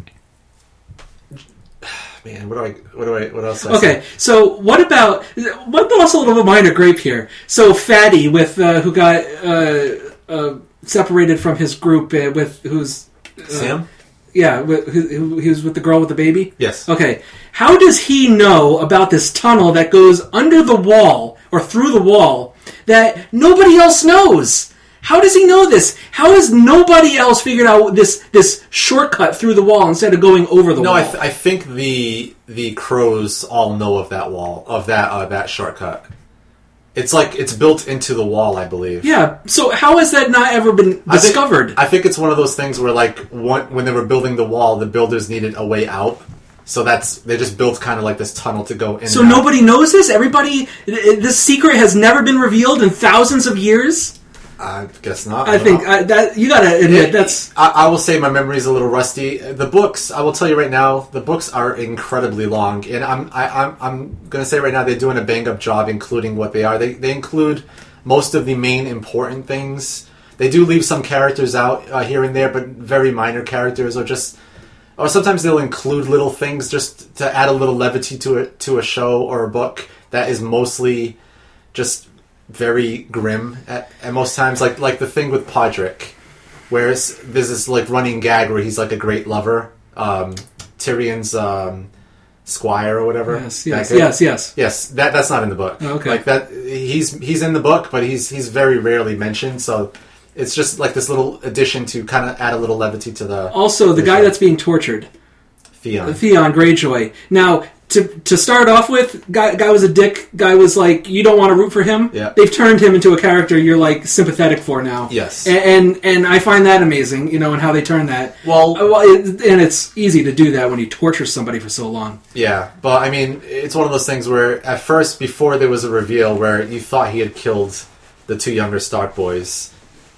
man, what do I? What do I? What else? Do I Okay, say? so what about what about also a little minor gripe here? So Fatty, with uh, who got uh, uh, separated from his group, uh, with who's uh, Sam? Yeah, with, who, who, he was with the girl with the baby. Yes. Okay, how does he know about this tunnel that goes under the wall or through the wall that nobody else knows? How does he know this? How has nobody else figured out this this shortcut through the wall instead of going over the No, wall? I, th- I think the the crows all know of that wall, of that uh, that shortcut. It's like it's built into the wall, I believe. Yeah. So how has that not ever been I think- discovered? I think it's one of those things where, like, one, when they were building the wall, the builders needed a way out. So that's they just built kind of like this tunnel to go in. so and out. nobody knows this. Everybody, this secret has never been revealed in thousands of years. I guess not. I don't think know. I, that you gotta admit It- that's. I, I will say my memory is a little rusty. The books, I will tell you right now, the books are incredibly long, and I'm I, I'm I'm gonna say right now they're doing a bang up job including what they are. They they include most of the main important things. They do leave some characters out uh, here and there, but very minor characters, or just or sometimes they'll include little things just to add a little levity to it to a show or a book that is mostly just very grim at, at most times, like like the thing with Podrick, where it's, there's this like running gag where he's like a great lover, um, Tyrion's um, squire or whatever. Yes, yes, That guy. yes, yes. yes. That that's not in the book. Okay. Like that, he's he's in the book, but he's he's very rarely mentioned. So it's just like this little addition to kind of add a little levity to the. Also, the the guy show. that's being tortured, Theon. Theon Greyjoy. Now, to to start off with, guy guy was a dick. Guy was like, you don't want to root for him. Yeah. They've turned him into a character you're like sympathetic for now. Yes. And and, and I find that amazing, you know, and how they turn that. Well- Uh, well, it, and it's easy to do that when you torture somebody for so long. Yeah, but I mean, it's one of those things where at first, before there was a reveal where you thought he had killed the two younger Stark boys,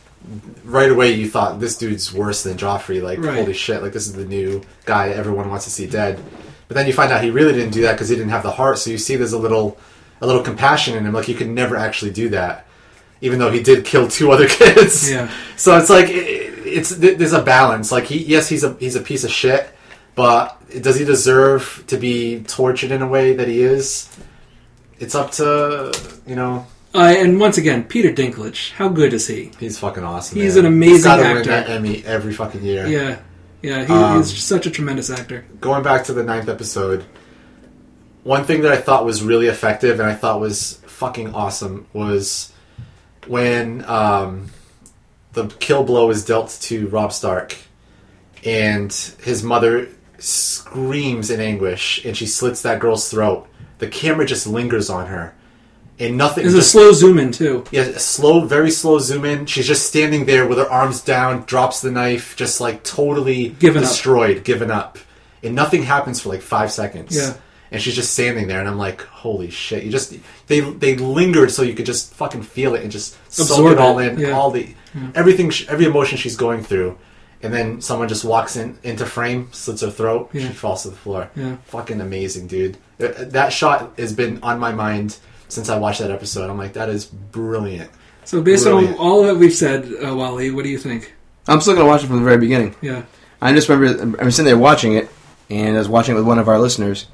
right away you thought this dude's worse than Joffrey. Like, Right. holy shit! Like, this is the new guy everyone wants to see dead. But then you find out he really didn't do that because he didn't have the heart. So you see, there's a little, a little compassion in him. Like, he could never actually do that, even though he did kill two other kids. Yeah. So it's like it, it's there's a balance. Like, he yes, he's a he's a piece of shit, but does he deserve to be tortured in a way that he is? It's up to, you know. Uh, and once again, Peter Dinklage. How good is he? He's fucking awesome. He's man. an amazing he's gotta actor. win that Emmy every fucking year. Yeah. Yeah, he, Um, he's such a tremendous actor. Going back to the ninth episode, one thing that I thought was really effective and I thought was fucking awesome was when um, the kill blow is dealt to Robb Stark and his mother screams in anguish and she slits that girl's throat. The camera just lingers on her. And nothing. There's a just, slow zoom in, too. yeah, a slow, very slow zoom in. She's just standing there with her arms down, drops the knife, just like totally Given up. destroyed, given up. And nothing happens for like five seconds. Yeah. And she's just standing there, and I'm like, holy shit. You just, they they lingered so you could just fucking feel it and just soak Absorb it all it, in. yeah. All the, everything, sh- every emotion she's going through. And then someone just walks in into frame, slits her throat, Yeah. she falls to the floor. Yeah. Fucking amazing, dude. Uh, That shot has been on my mind since I watched that episode. I'm like, that is brilliant. So based Brilliant. on all that we've said, uh, Wally, what do you think? I'm still gonna watch it from the very beginning. Yeah. I just remember I was sitting there watching it, and I was watching it with one of our listeners.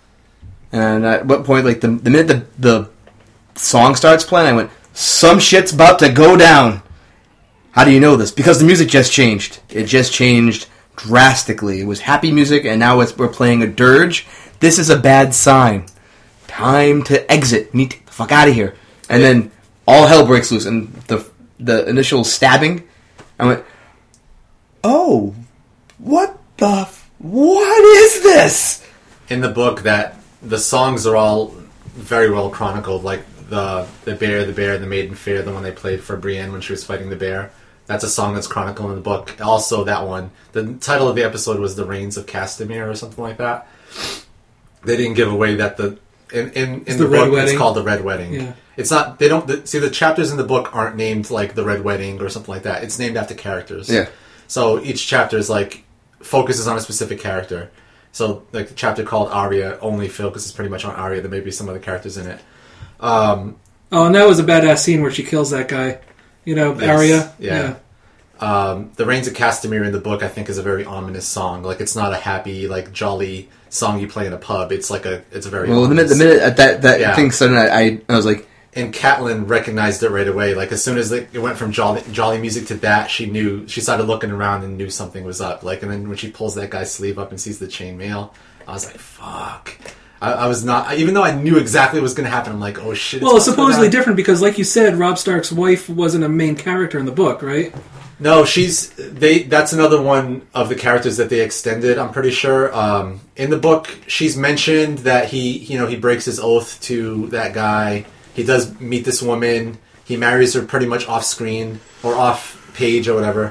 And at what point, like the the minute the the song starts playing, I went, "Some shit's about to go down." How do you know this? Because the music just changed. It just changed drastically. It was happy music, and now it's, we're playing a dirge. This is a bad sign. Time to exit. We need to get the fuck out of here. And then all hell breaks loose, and the the initial stabbing. I went, "Oh, what the? F-? What is this? In the book, that the songs are all very well chronicled, like the the bear, the bear, the maiden fair, the one they played for Brienne when she was fighting the bear. That's a song that's chronicled in the book. Also, that one. The title of the episode was "The Reigns of Castamere" or something like that. They didn't give away that the in in, in the, the Red book Wedding. It's called the Red Wedding. Yeah. It's not. They don't the, see the chapters in the book aren't named like the Red Wedding or something like that. It's named after characters. Yeah. So each chapter is like focuses on a specific character. So like the chapter called Arya only focuses pretty much on Arya. There may be some other characters in it. Um, Oh, and that was a badass scene where she kills that guy. You know, Yes, Arya. yeah. Um, the Reigns of Castamere in the book, I think, is a very ominous song. Like, it's not a happy, like, jolly song you play in a pub. It's like a, it's a very Well, the minute, ominous. the minute at that that Yeah. thing started, I, I I was like, And Catelyn recognized it right away. Like, as soon as it went from jolly, jolly music to that, she knew, she started looking around and knew something was up. Like, and then when she pulls that guy's sleeve up and sees the chainmail, I was like, fuck. I, I was not, even though I knew exactly what was going to happen, I'm like, oh shit. Well, it's about to go supposedly down. different because, like you said, Robb Stark's wife wasn't a main character in the book, right? No, she's they. That's another one of the characters that they extended. I'm pretty sure. Um, in the book, she's mentioned that he, you know, he breaks his oath to that guy. He does meet this woman. He marries her pretty much off screen or off page or whatever.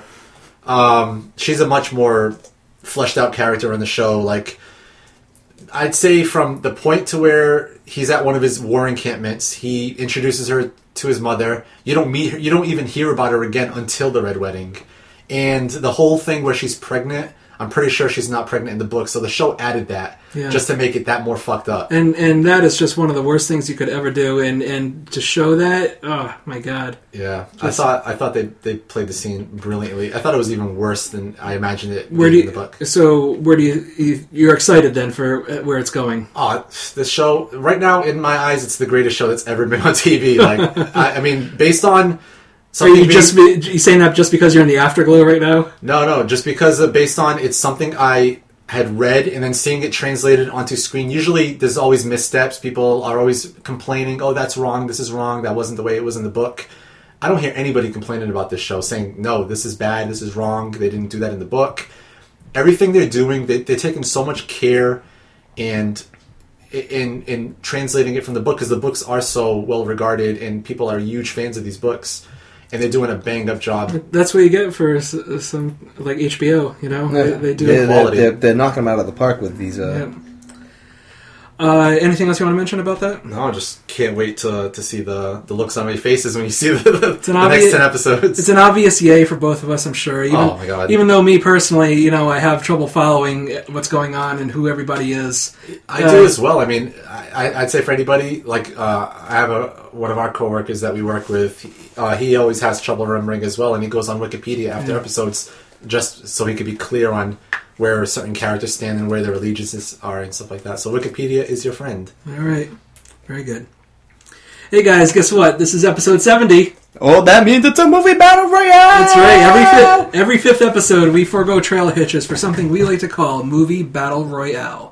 Um, she's a much more fleshed out character in the show. Like, I'd say from the point to where he's at one of his war encampments, he introduces her to his mother. You don't meet her, you don't even hear about her again until the Red Wedding. And the whole thing where she's pregnant, I'm pretty sure she's not pregnant in the book, so the show added that Yeah. just to make it that more fucked up. And and that is just one of the worst things you could ever do. And, and to show that, oh my god. Yeah, I Just- thought I thought they they played the scene brilliantly. I thought it was even worse than I imagined it Where do being you, in the book. so where do you, you you're excited then for uh, where it's going? Oh, the show right now in my eyes, it's the greatest show that's ever been on T V. Like, I, I mean, based on Are something you being- just be, you saying that just because you're in the afterglow right now? No, no, just because uh, based on it's something I had read and then seeing it translated onto screen. Usually there's always missteps. People are always complaining, oh, that's wrong, this is wrong, that wasn't the way it was in the book. I don't hear anybody complaining about this show, saying, no, this is bad, this is wrong, they didn't do that in the book. Everything they're doing, they, they're taking so much care and in in translating it from the book, because the books are so well regarded and people are huge fans of these books. And they're doing a banged up job. That's what you get for s- some like H B O. You know, they, they do. They're, quality. they're, they're knocking them out of the park with these. Uh, Yeah. Uh, anything else you want to mention about that? No, I just can't wait to to see the, the looks on my faces when you see the, the, an the obvious- next ten episodes. It's an obvious yay for both of us, I'm sure. Even, Oh, my God. Even though me personally, you know, I have trouble following what's going on and who everybody is. I Uh, do as well. I mean, I, I'd say for anybody, like uh, I have a one of our coworkers that we work with. Uh, he always has trouble remembering as well, and he goes on Wikipedia after Yeah. episodes just so he could be clear on where certain characters stand and where their allegiances are and stuff like that. So Wikipedia is your friend. All right, very good. Hey guys, guess what? This is episode seventy. oh, that means it's a movie battle royale. That's right. Every fifth, every fifth episode, we forego trail hitches for something we like to call movie battle royale.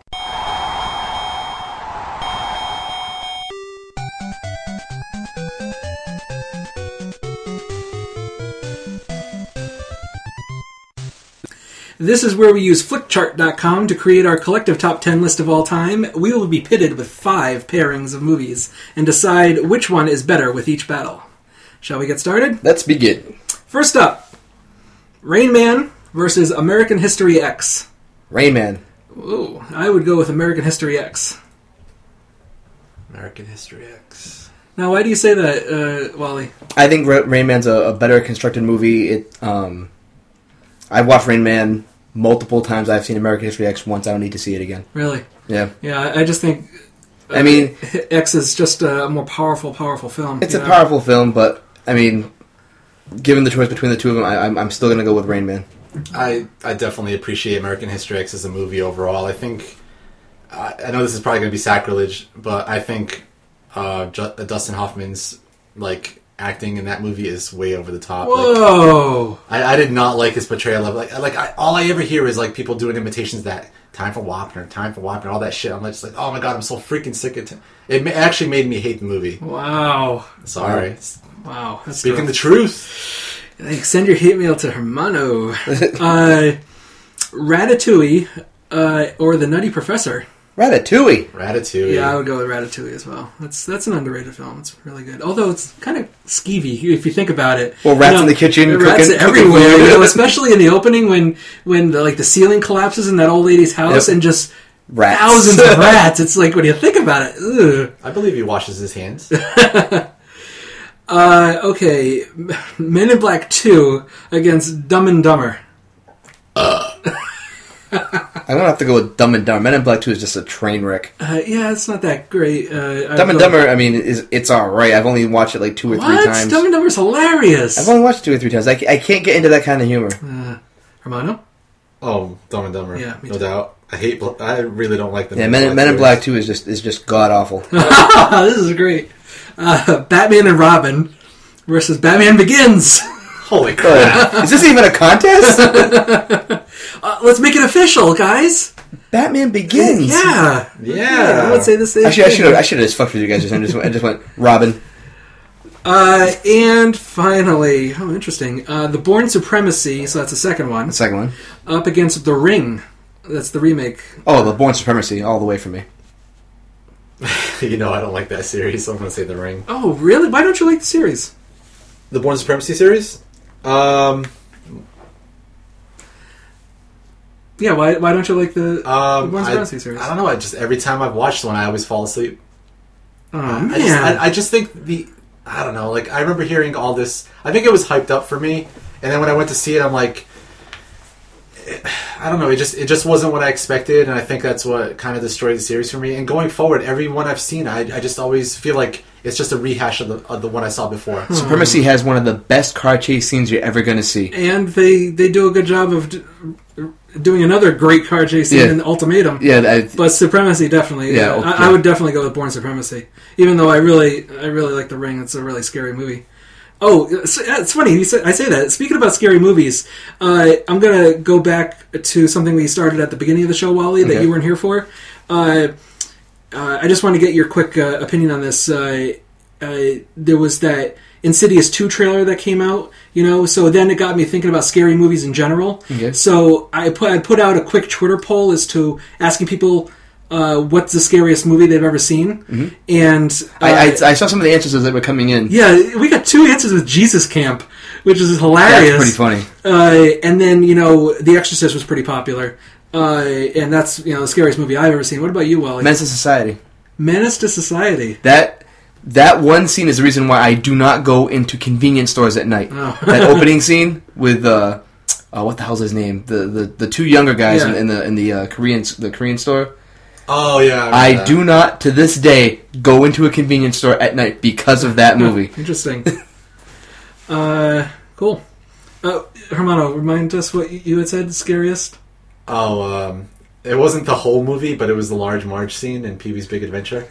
This is where we use flickchart dot com to create our collective top ten list of all time. We will be pitted with five pairings of movies and decide which one is better with each battle. Shall we get started? Let's begin. First up, Rain Man versus American History X. Rain Man. Ooh, I would go with American History X. American History X. Now, why do you say that, uh, Wally? I think Ra- Rain Man's a, a better constructed movie. It. Um, I've watched Rain Man multiple times. I've seen American History X once. I don't need to see it again. Really? Yeah. Yeah, I I just think. uh, I mean, X is just a more powerful, powerful film. it's you a know? powerful film, but I mean, given the choice between the two of them, I, I'm, I'm still going to go with Rain Man. I, I definitely appreciate American History X as a movie overall. I think, I, I know this is probably going to be sacrilege, but I think uh, Ju- Dustin Hoffman's like acting in that movie is way over the top. Like, Whoa! I, I did not like his portrayal of like like I, all I ever hear is like people doing imitations that time for Wapner, time for Wapner, all that shit. I'm just like, oh my god, I'm so freaking sick of it. It ma- actually made me hate the movie. Wow! Sorry, Wow! That's speaking rough. the truth. Like, send your hate mail to Hermano. uh, Ratatouille, uh, or The Nutty Professor. Ratatouille. Ratatouille. Yeah, I would go with Ratatouille as well. That's that's an underrated film. It's really good. Although it's kind of skeevy if you think about it. Well, rats you know, in the kitchen, rats cooking, everywhere. cooking You know, especially in the opening when when the, like the ceiling collapses in that old lady's house Yep. and just Rats. thousands of rats. It's like when you think about it. Ugh. I believe he washes his hands. Uh, okay, Men in Black two against Dumb and Dumber. I'm gonna have to go with Dumb and Dumber. Men in Black Two is just a train wreck. Uh, yeah, it's not that great. Uh, Dumb and Dumber, I mean, is it's all right. I've only watched it like two or What? three times. Dumb and Dumber's hilarious. I've only watched it two or three times. I, ca- I can't get into that kind of humor. Uh, Hermano? Oh, Dumb and Dumber. Yeah, me no too. doubt. I hate. Bl- I really don't like them. Yeah, Men, Men in Black Two is just is just god awful. This is great. Uh, Batman and Robin versus Batman Begins. Holy crap! Is this even a contest? Uh, let's make it official, guys. Batman Begins. Yeah. Yeah. I would say the same Actually, I thing. should have I should have just fucked with you guys. Just, I just went, I just went Robin. Uh, and finally, oh, interesting. Uh, the Bourne Supremacy, so that's the second one, The second one. up against The Ring. That's the remake. Oh, the Bourne Supremacy, all the way for me. You know I don't like that series, so I'm going to say The Ring. Oh, really? Why don't you like the series? The Bourne Supremacy series? Um, Yeah, why why don't you like the, um the Bourne I, Supremacy series? I don't know. I just every time I've watched one, I always fall asleep. Oh, man. I just, I, I just think the I don't know. Like I remember hearing all this. I think it was hyped up for me, and then when I went to see it, I'm like, I don't know. It just it just wasn't what I expected, and I think that's what kind of destroyed the series for me. And going forward, every one I've seen, I I just always feel like it's just a rehash of the of the one I saw before. Supremacy has one of the best car chase scenes you're ever going to see. and they, they do a good job of d- doing another great car chase scene Yeah. in Ultimatum. Yeah, I, But Supremacy, definitely. Yeah, Yeah, okay. I, I would definitely go with Bourne Supremacy, even though I really, I really like The Ring. It's a really scary movie. Oh, it's, it's funny. You say, I say that. Speaking about scary movies, uh, I'm gonna go back to something we started at the beginning of the show, Wally, that Okay. you weren't here for. Uh, uh, I just want to get your quick uh, opinion on this. Uh, uh, there was that Insidious two trailer that came out, you know, so then it got me thinking about scary movies in general. Okay. So I put I put out a quick Twitter poll as to asking people uh, what's the scariest movie they've ever seen, Mm-hmm. and uh, I, I I saw some of the answers that were coming in. yeah, we got two answers with Jesus Camp, which is hilarious. That's pretty funny. Uh, and then you know, The Exorcist was pretty popular, uh, and that's you know the scariest movie I've ever seen. What about you, Wally? Menace to Society. Menace to Society. That that one scene is the reason why I do not go into convenience stores at night. Oh. That opening scene with uh, uh, what the hell's his name? The the, the two younger guys Yeah. in, in the in the uh, Korean the Korean store. Oh yeah, I remember that. do not to this day go into a convenience store at night because of that movie. Interesting. uh, cool. Uh, Hermano, remind us what you had said. Scariest. Oh, um, it wasn't the whole movie, but it was the Large Marge scene in Pee-wee's Big Adventure.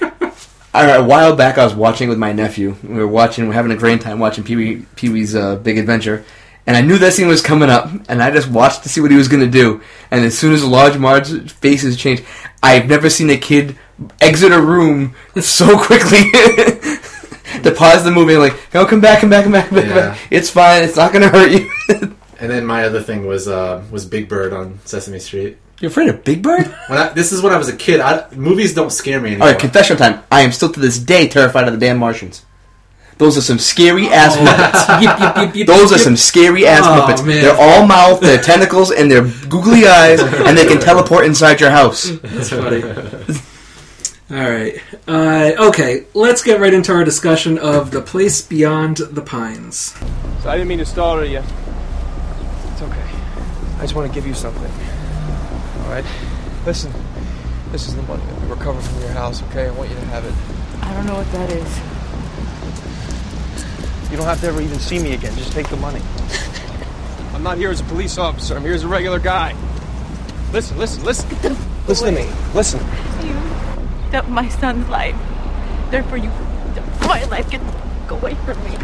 A while back, I was watching with my nephew. We were watching, we were having a great time watching Pee Wee Pee Wee's uh, Big Adventure, and I knew that scene was coming up, and I just watched to see what he was going to do. And as soon as Large Marge's faces changed, I've never seen a kid exit a room so quickly. To pause the movie, and like, no, come back, come back, come back, come back, come Yeah. back. It's fine. It's not going to hurt you. And then my other thing was uh, was Big Bird on Sesame Street. You're afraid of Big Bird? When I, this is when I was a kid. I, movies don't scare me anymore. All right, confession time. I am still to this day terrified of the damn Martians. Those are some scary ass Oh. Muppets. Yip, yip, yip, yip, Those are yip. some scary ass Oh, Muppets. man. They're all mouth, they're tentacles, and they're googly eyes, and they can teleport inside your house. That's funny. All right. Uh, okay, let's get right into our discussion of The Place Beyond the Pines. So I didn't mean to startle you. It's okay. I just want to give you something. All right? Listen, this is the money that we recovered from your house, okay? I want you to have it. I don't know what that is. You don't have to ever even see me again. Just take the money. I'm not here as a police officer. I'm here as a regular guy. Listen, listen, listen. Listen to me. Listen. You took my son's life. Therefore, you took my life. Get away from me.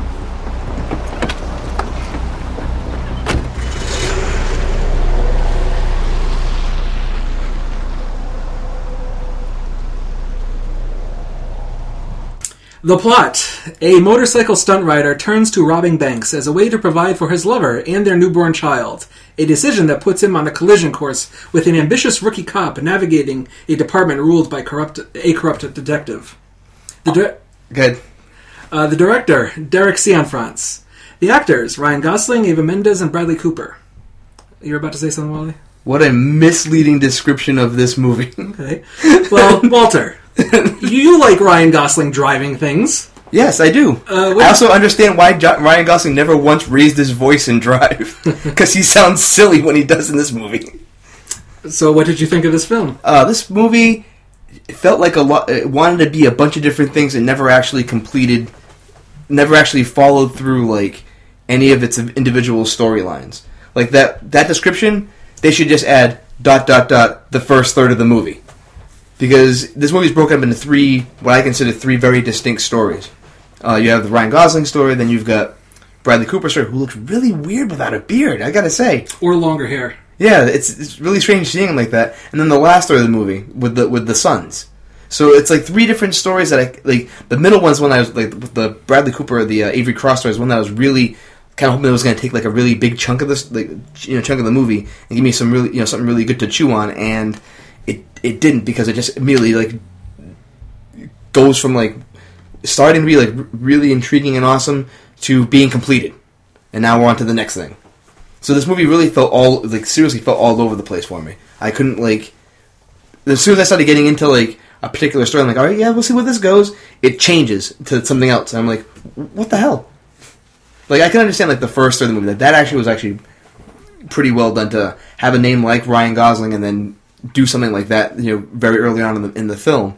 The plot. A motorcycle stunt rider turns to robbing banks as a way to provide for his lover and their newborn child. A decision that puts him on a collision course with an ambitious rookie cop navigating a department ruled by corrupt, a corrupt detective. The di- Good. Uh, the director, Derek Cianfrance. The actors, Ryan Gosling, Eva Mendes, and Bradley Cooper. You were about to say something, Wally? What a misleading description of this movie. Okay. Well, Walter, you like Ryan Gosling driving things. Yes, I do. Uh, what- I also understand why jo- Ryan Gosling never once raised his voice in Drive. Because he sounds silly when he does in this movie. So what did you think of this film? Uh, this movie felt like a lot. It wanted to be a bunch of different things and never actually completed, never actually followed through like any of its individual storylines. Like that that description, they should just add dot dot dot the first third of the movie, because this movie's broken up into three, what I consider three very distinct stories. Uh, you have the Ryan Gosling story, then you've got Bradley Cooper story, who looks really weird without a beard. I gotta say. Or longer hair. Yeah, it's it's really strange seeing him like that. And then the last story of the movie with the with the sons. So it's like three different stories that I like. The middle one's one that I was like with the Bradley Cooper, the uh, Avery Cross story is one that I was really kind of hoping it was going to take like a really big chunk of this, like you know, chunk of the movie and give me some really you know something really good to chew on. And it it didn't, because it just immediately like goes from like starting to be like really intriguing and awesome to being completed, and now we're on to the next thing. So this movie really felt all, like, seriously felt all over the place for me. I couldn't, like, as soon as I started getting into, like, a particular story, I'm like, alright, yeah, we'll see where this goes. It changes to something else. And I'm like, what the hell? Like, I can understand, like, the first third of the movie. That, that actually was actually pretty well done to have a name like Ryan Gosling and then do something like that, you know, very early on in the, in the film.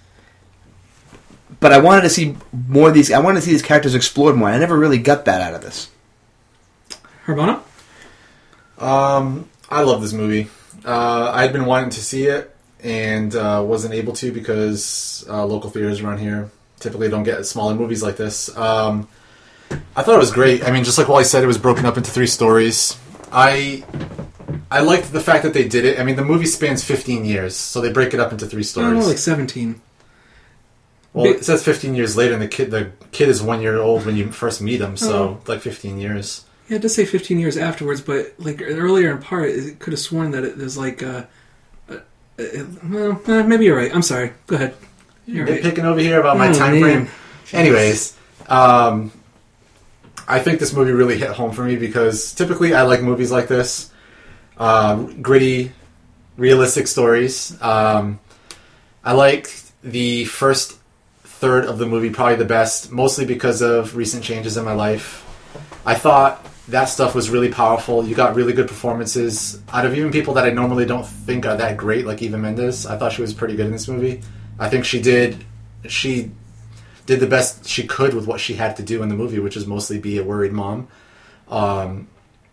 But I wanted to see more of these, I wanted to see these characters explored more. I never really got that out of this. Hermano? Um, I love this movie. Uh, I'd been wanting to see it and uh, wasn't able to because uh, local theaters around here typically don't get smaller movies like this. Um, I thought it was great. I mean, just like Wally said, it was broken up into three stories. I I liked the fact that they did it. I mean, the movie spans fifteen years, so they break it up into three I stories. don't know, like seventeen. Well, it says fifteen years later, and the kid the kid is one year old when you first meet him, so Oh. like fifteen years. Yeah, it does say fifteen years afterwards, but like earlier in part, it could have sworn that it was like, uh, uh, uh, well, uh, maybe you're right. I'm sorry. Go ahead. You're right. Nitpicking over here about my Oh, time man. frame. Anyways, um, I think this movie really hit home for me because typically I like movies like this, um, gritty, realistic stories. Um, I like the first third of the movie probably the best, mostly because of recent changes in my life. I thought that stuff was really powerful. You got really good performances out of even people that I normally don't think are that great, like Eva Mendes. I thought she was pretty good in this movie. I think she did she did the best she could with what she had to do in the movie, which is mostly be a worried mom. Um,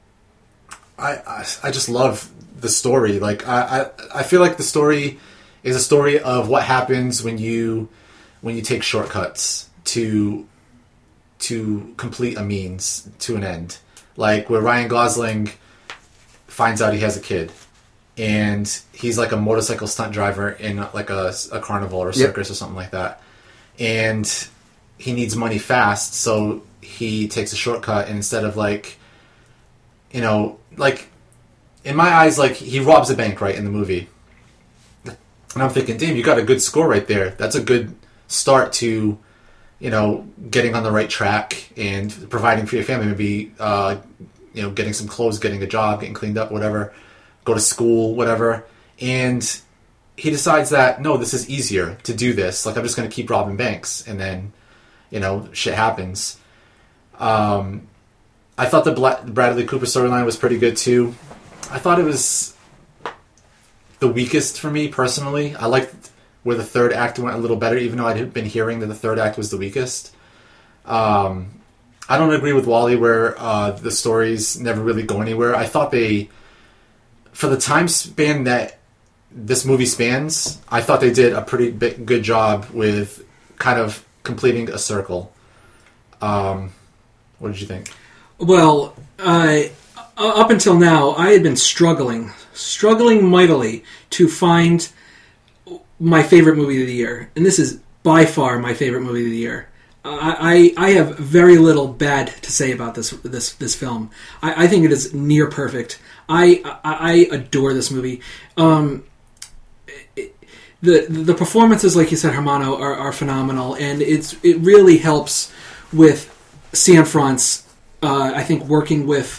I, I I just love the story. Like I, I I feel like the story is a story of what happens when you when you take shortcuts to to complete a means to an end. Like where Ryan Gosling finds out he has a kid, and he's like a motorcycle stunt driver in like a, a carnival or a Yep. circus or something like that, and he needs money fast, so he takes a shortcut, and instead of like, you know, like in my eyes, like he robs a bank right in the movie, and I'm thinking, damn, you got a good score right there. That's a good start to, you know, getting on the right track and providing for your family. Maybe, uh, you know, getting some clothes, getting a job, getting cleaned up, whatever, go to school, whatever. And he decides that, no, this is easier to do this. Like, I'm just going to keep robbing banks. And then, you know, shit happens. Um, I thought the Bla- Bradley Cooper storyline was pretty good, too. I thought it was the weakest for me, personally. I liked where the third act went a little better, even though I'd been hearing that the third act was the weakest. Um, I don't agree with Wally where uh, the stories never really go anywhere. I thought they, for the time span that this movie spans, I thought they did a pretty big, good job with kind of completing a circle. Um, what did you think? Well, uh, up until now, I had been struggling, struggling mightily to find my favorite movie of the year. And this is by far my favorite movie of the year. I, I I have very little bad to say about this this this film. I, I think it is near perfect. I I, I adore this movie. Um, it, the the performances, like you said, Hermano, are, are phenomenal, and it's it really helps with Cianfrance. Uh, I think working with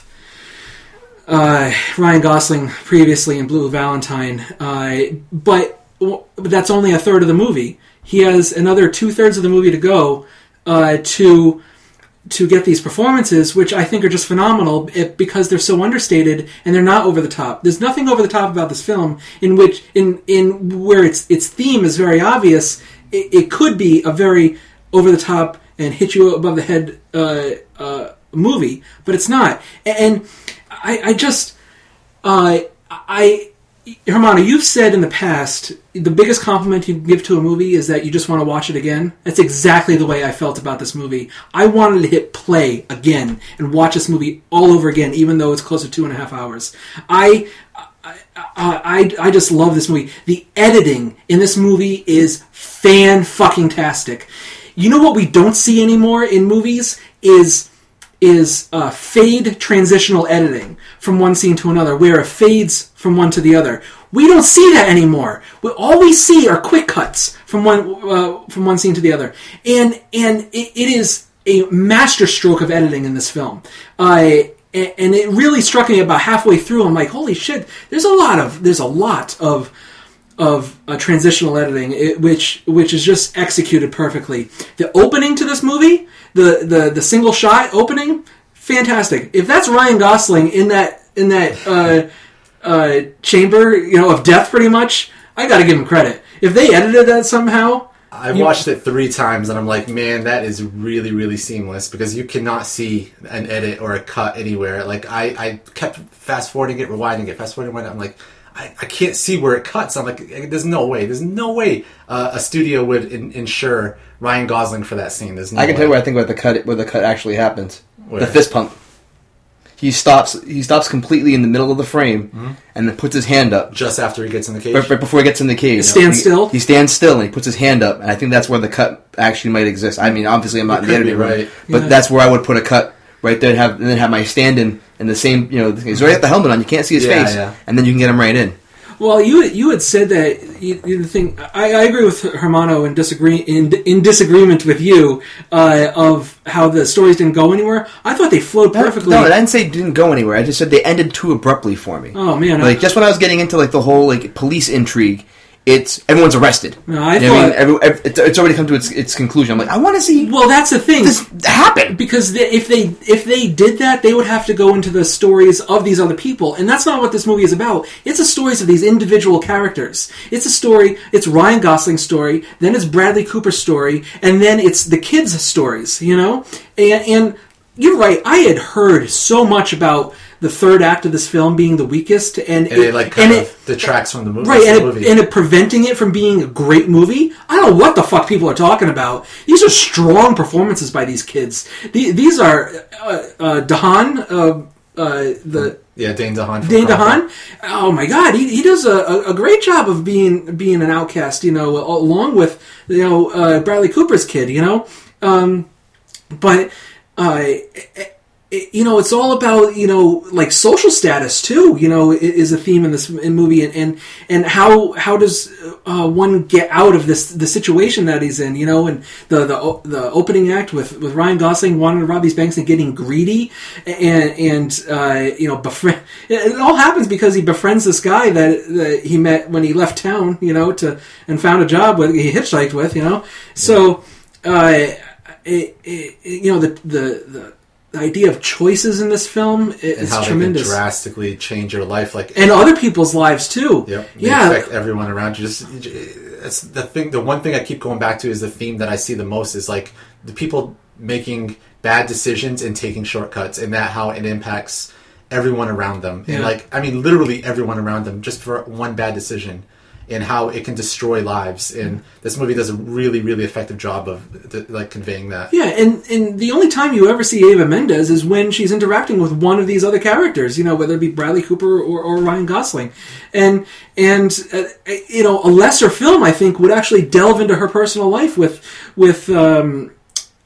uh, Ryan Gosling previously in Blue Valentine, uh, but, but that's only a third of the movie. He has another two thirds of the movie to go uh, to to get these performances, which I think are just phenomenal it, because they're so understated and they're not over the top. There's nothing over the top about this film in which in in where its its theme is very obvious. It, it could be a very over the top and hit you above the head uh, uh, movie, but it's not. And I, I just uh, I. Hermano, you've said in the past the biggest compliment you give to a movie is that you just want to watch it again. That's exactly the way I felt about this movie. I wanted to hit play again and watch this movie all over again, even though it's close to two and a half hours. I, I, I, I just love this movie. The editing in this movie is fan-fucking-tastic. You know what we don't see anymore in movies is... is uh, fade transitional editing from one scene to another, where it fades from one to the other. We don't see that anymore. We, all we see are quick cuts from one uh, from one scene to the other, and and it, it is a masterstroke of editing in this film. Uh, and, and it really struck me about halfway through. I'm like, holy shit! There's a lot of there's a lot of of uh, transitional editing, it, which which is just executed perfectly. The opening to this movie. The, the the single shot opening, fantastic. If that's Ryan Gosling in that in that uh, uh, chamber, you know, of death, pretty much, I got to give him credit. If they edited that somehow, I you, watched it three times, and I'm like, man, that is really, really seamless because you cannot see an edit or a cut anywhere. Like I, I kept fast forwarding it, rewinding it, fast forwarding it. I'm like, I, I can't see where it cuts. I'm like, there's no way. There's no way uh, a studio would in, insure Ryan Gosling for that scene. There's no I can way. tell you where I think where the cut where the cut actually happens. Where? The fist pump. He stops. He stops completely in the middle of the frame, mm-hmm. and then puts his hand up just after he gets in the cage. Right, right before he gets in the cage, stands he, still. He stands still and he puts his hand up, and I think that's where the cut actually might exist. I mean, obviously, I'm not in the editing room, right. but yeah. that's where I would put a cut right there, and have and then have my stand-in in the same. You know, he's already got the helmet on. You can't see his yeah, face, yeah. and then you can get him right in. Well, you you had said that you, you think I, I agree with Hermano in disagree in in disagreement with you uh, of how the stories didn't go anywhere. I thought they flowed perfectly. No, I didn't say it didn't go anywhere. I just said they ended too abruptly for me. Oh man! Like I, just when I was getting into like the whole like police intrigue. It's everyone's arrested. No, I you know thought what I mean? Every, every, it's, it's already come to its its conclusion. I'm like, I want to see. Well, that's the thing. This happen because they, if they if they did that, they would have to go into the stories of these other people, and that's not what this movie is about. It's the stories of these individual characters. It's a story. It's Ryan Gosling's story, then it's Bradley Cooper's story, and then it's the kids' stories. You know, and, and you're right. I had heard so much about the third act of this film being the weakest, and, and it, it like kind of it, detracts from the movie, right? And the it, movie. and it preventing it from being a great movie. I don't know what the fuck people are talking about. These are strong performances by these kids. The, these are uh, uh, Dahan, uh, uh, the yeah, Dane DeHaan. from Dane Chronicle. DeHaan. Oh my god, he, he does a, a great job of being being an outcast. You know, along with you know uh, Bradley Cooper's kid. You know, um, but. Uh, You know, it's all about, you know, like social status too, you know, is a theme in this in movie, and, and, and how how does uh, one get out of this the situation that he's in, you know, and the the, the opening act with, with Ryan Gosling wanting to rob these banks and getting greedy, and and uh, you know, befriend. It all happens because he befriends this guy that, that he met when he left town, you know, to and found a job with he hitchhiked with, you know, so uh, it, it, you know the the the. The idea of choices in this film is and how tremendous. They can drastically change your life, like and other people's lives too. Yep, they yeah, affect everyone around you. Just it's the thing. The one thing I keep going back to is the theme that I see the most is like the people making bad decisions and taking shortcuts, and that how it impacts everyone around them. Yeah. And like I mean, literally everyone around them, just for one bad decision. And how it can destroy lives, and this movie does a really, really effective job of th- like conveying that. Yeah, and, and the only time you ever see Eva Mendes is when she's interacting with one of these other characters, you know, whether it be Bradley Cooper or, or Ryan Gosling, and and uh, you know, a lesser film I think would actually delve into her personal life with with um,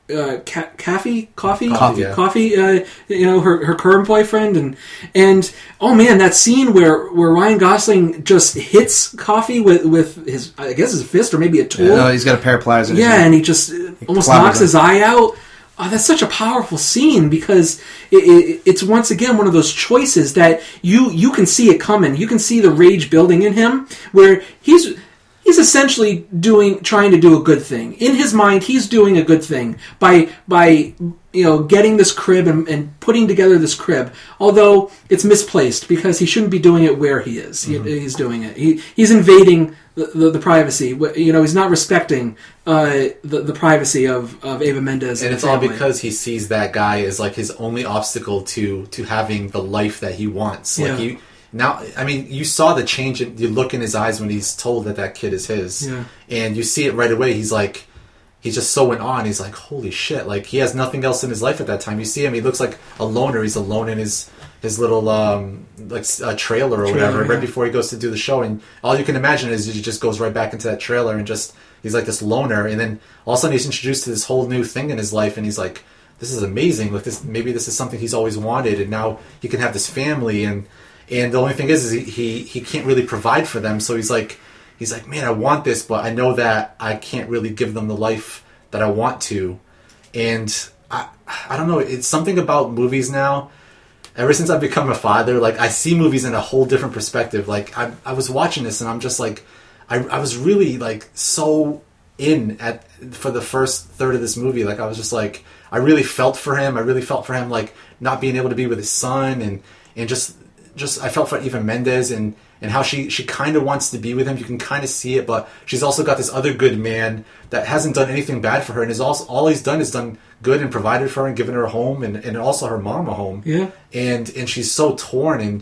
uh, ca- Coffee, Coffee, Coffee, yeah. Coffee. Uh, you know, her her current boyfriend, and and oh man, that scene where, where Ryan Gosling just hits Coffee with, with his I guess his fist or maybe a tool. Yeah, no, he's got a pair of pliers. In his Yeah, hand. and he just uh, almost clobbers knocks him. his eye out. Oh, that's such a powerful scene because it, it, it's once again one of those choices that you you can see it coming. You can see the rage building in him, where he's he's essentially doing trying to do a good thing in his mind. He's doing a good thing by by you know getting this crib and, and putting together this crib. Although it's misplaced because he shouldn't be doing it where he is. Mm-hmm. He, he's doing it. He he's invading the, the, the privacy. You know, he's not respecting uh, the the privacy of, of Eva Mendes. And and it's the all family. because he sees that guy as like his only obstacle to to having the life that he wants. Like Yeah. you now, I mean, you saw the change in you look in his eyes when he's told that that kid is his, Yeah. and you see it right away. He's like, he's just so in awe. And he's like, holy shit! Like he has nothing else in his life at that time. You see him; he looks like a loner. He's alone in his his little um like uh, trailer or Trailer, whatever yeah. right before he goes to do the show, and all you can imagine is he just goes right back into that trailer and just he's like this loner, and then all of a sudden he's introduced to this whole new thing in his life, and he's like, this is amazing. Like this, maybe this is something he's always wanted, and now he can have this family, and and the only thing is, is he, he he can't really provide for them, so he's like he's like, man, I want this, but I know that I can't really give them the life that I want to, and I I don't know, it's something about movies now. Ever since I've become a father, like I see movies in a whole different perspective. Like I, I was watching this, and I'm just like, I, I was really like so in at for the first third of this movie. Like I was just like, I really felt for him. I really felt for him, like not being able to be with his son, and and just just I felt for Eva Mendes and and how she she kind of wants to be with him. You can kind of see it, but she's also got this other good man that hasn't done anything bad for her, and is also all he's done is done good and provided for her and given her a home, and, and also her mom a home. Yeah. And and she's so torn, and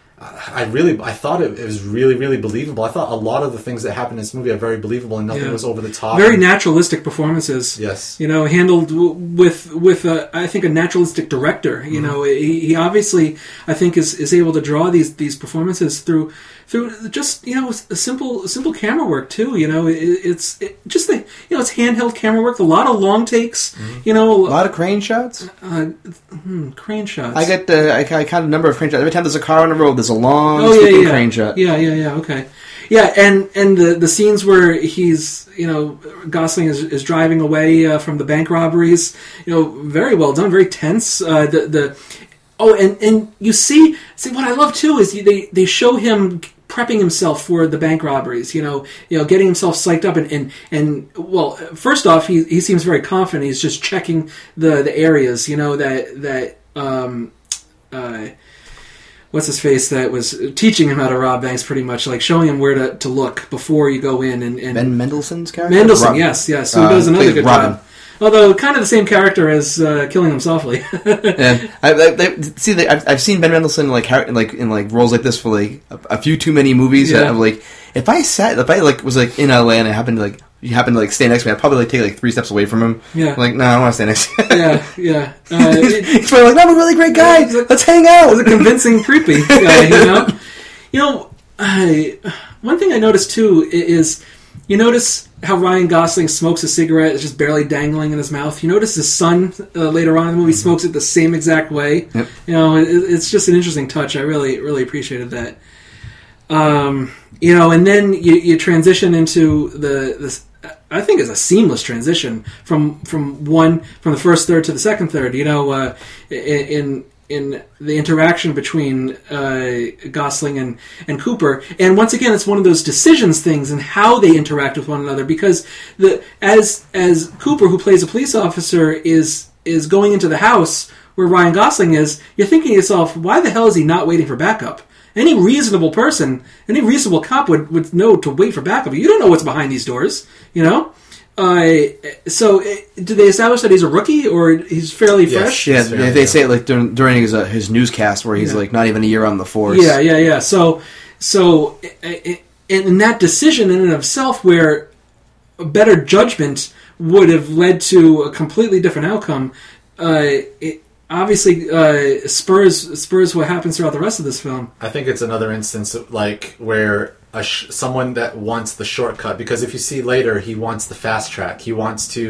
I really I thought it, it was really really believable. I thought a lot of the things that happened in this movie are very believable, and nothing Yeah. was over the top. Very and, naturalistic performances. Yes. You know, handled w- with with a, I think a naturalistic director. You know, he, he obviously I think is, is able to draw these these performances through through just you know a simple simple camera work too. You know, it, it's it, just the you know it's handheld camera work. A lot of long takes. You know, A lot of crane shots. uh, hmm, crane shots. I get the I, I count a number of crane shots. Every time there's a car on the road, there's a long Oh yeah, sweeping yeah, crane shot. yeah, yeah, yeah. Okay, yeah, and and the the scenes where he's you know Gosling is, is driving away uh, from the bank robberies, you know, very well done, very tense. Uh, the the oh, and and you see see what I love too is they they show him prepping himself for the bank robberies. You know, you know, getting himself psyched up and and, and well, first off, he he seems very confident. He's just checking the the areas, you know, that that. Um, uh, What's his face that was teaching him how to rob banks, pretty much like showing him where to, to look before you go in. And, and Ben Mendelsohn's character. Mendelsohn, Rob- yes, yes, who uh, does another plays good Robin. job. Although kind of the same character as uh, Killing Him Softly. Yeah, I, I, I, see, they, I've, I've seen Ben Mendelsohn like how, like in like roles like this for like a, a few too many movies. Yeah. That I'm like, if I sat, if I like was like in L A and I happened to like you happened to like stay next to me, I'd probably like take like three steps away from him. Yeah. like no, I don't want to stay next to you. yeah, yeah. Uh, it- He's probably like, no, I'm a really great guy. He's like- Let's hang out. was a convincing creepy guy, you know. You know, I, one thing I noticed too i- is you notice how Ryan Gosling smokes a cigarette; it's just barely dangling in his mouth. You notice his son uh, later on in the movie smokes it the same exact way. Yep. You know, it, it's just an interesting touch. I really, really appreciated that. Um, you know, and then you, you transition into the this. I think it's a seamless transition from from one from the first third to the second third. You know, uh, in in the interaction between uh, Gosling and, and Cooper, and once again, it's one of those decisions things and how they interact with one another. Because the as as Cooper, who plays a police officer, is is going into the house where Ryan Gosling is, you're thinking to yourself, why the hell is he not waiting for backup? Any reasonable person, any reasonable cop would, would know to wait for backup. You don't know what's behind these doors, you know? Uh, so, uh, do they establish that he's a rookie, or he's fairly Yes. fresh? Yeah, It's they, very they good. say it like during, during his uh, his newscast where he's Yeah. like not even a year on the force. Yeah, yeah, yeah. So, so, uh, uh, in that decision in and of itself, where a better judgment would have led to a completely different outcome, uh, it obviously uh, spurs spurs what happens throughout the rest of this film. I think it's another instance of, like where a sh- someone that wants the shortcut, because if you see later, he wants the fast track. He wants to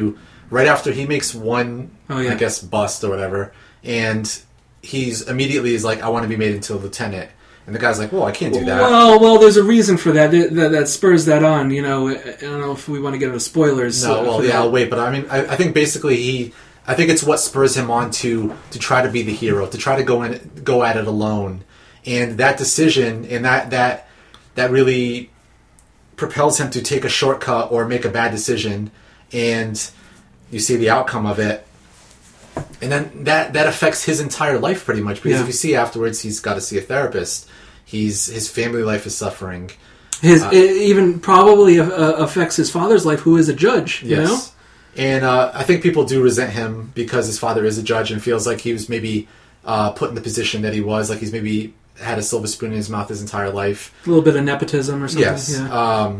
right after he makes one, Oh, yeah. I guess, bust or whatever, and he's immediately is like, I want to be made into a lieutenant. And the guy's like, well, I can't do that. Well, well, there's a reason for that. That, that, that spurs that on. You know, I don't know if we want to get into spoilers. No, uh, well, for yeah, that. I'll wait. But I mean, I, I think basically he, I think it's what spurs him on to to try to be the hero, to try to go in, go at it alone, and that decision and that that that really propels him to take a shortcut or make a bad decision, and you see the outcome of it. And then that, that affects his entire life pretty much, because Yeah. if you see afterwards, he's got to see a therapist. He's his family life is suffering. His Uh, it even probably uh, affects his father's life, who is a judge. You know, Yes. And uh, I think people do resent him because his father is a judge and feels like he was maybe uh, put in the position that he was, like he's maybe had a silver spoon in his mouth his entire life. a little bit of nepotism or something. Yes. Yeah. Um,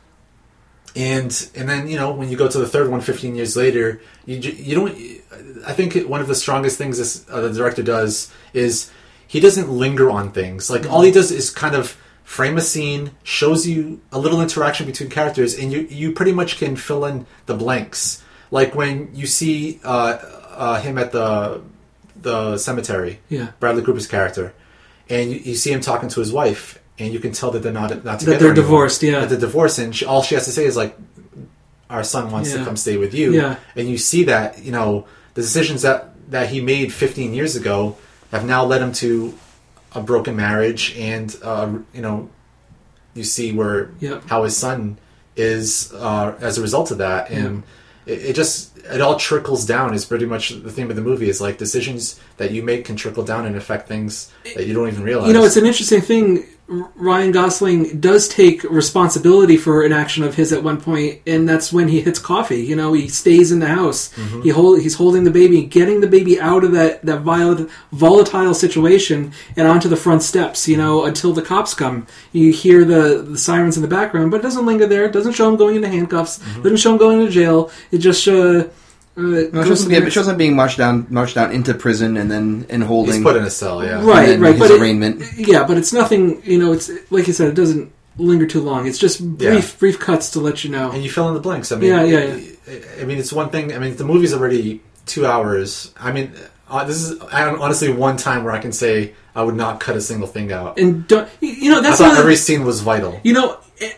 and and then, you know, when you go to the third one fifteen years later, you ju- you don't... I think one of the strongest things this, uh, the director does is he doesn't linger on things. Like, all he does is kind of frame a scene, shows you a little interaction between characters, and you, you pretty much can fill in the blanks. Like when you see uh, uh, him at the the cemetery, Yeah. Bradley Cooper's character, and you, you see him talking to his wife, and you can tell that they're not not together That they're anymore. divorced, yeah. That they're divorced, and she, all she has to say is like, "Our son wants Yeah. to come stay with you." Yeah. And you see that, you know, the decisions that that he made fifteen years ago have now led him to a broken marriage, and uh, you know, you see where Yep. how his son is uh, as a result of that, and it, it just it all trickles down. Is pretty much the theme of the movie. Is like decisions that you make can trickle down and affect things that you don't even realize. You know, it's an interesting thing. R- Ryan Gosling does take responsibility for an action of his at one point, and that's when he hits coffee. You know, he stays in the house. Mm-hmm. He hold, he's holding the baby, getting the baby out of that that violent, volatile situation and onto the front steps. You know, until the cops come. You hear the, the sirens in the background, but it doesn't linger there. It doesn't show him going into handcuffs. Mm-hmm. Doesn't show him going into jail. It just uh, uh, No, it goes shows, to him, the yeah, it next- shows him being marched down, marched down into prison, and then in holding. he's put in a cell. Yeah. Right, and then right, his but arraignment. It, yeah, but it's nothing. You know, it's like you said, it doesn't linger too long. It's just brief, Yeah. brief cuts to let you know. And you fill in the blanks. I mean, Yeah, yeah, I mean, it's one thing. I mean, the movie's already two hours. I mean, uh, this is honestly one time where I can say I would not cut a single thing out. And don't, you know I that's thought another- every scene was vital. You know,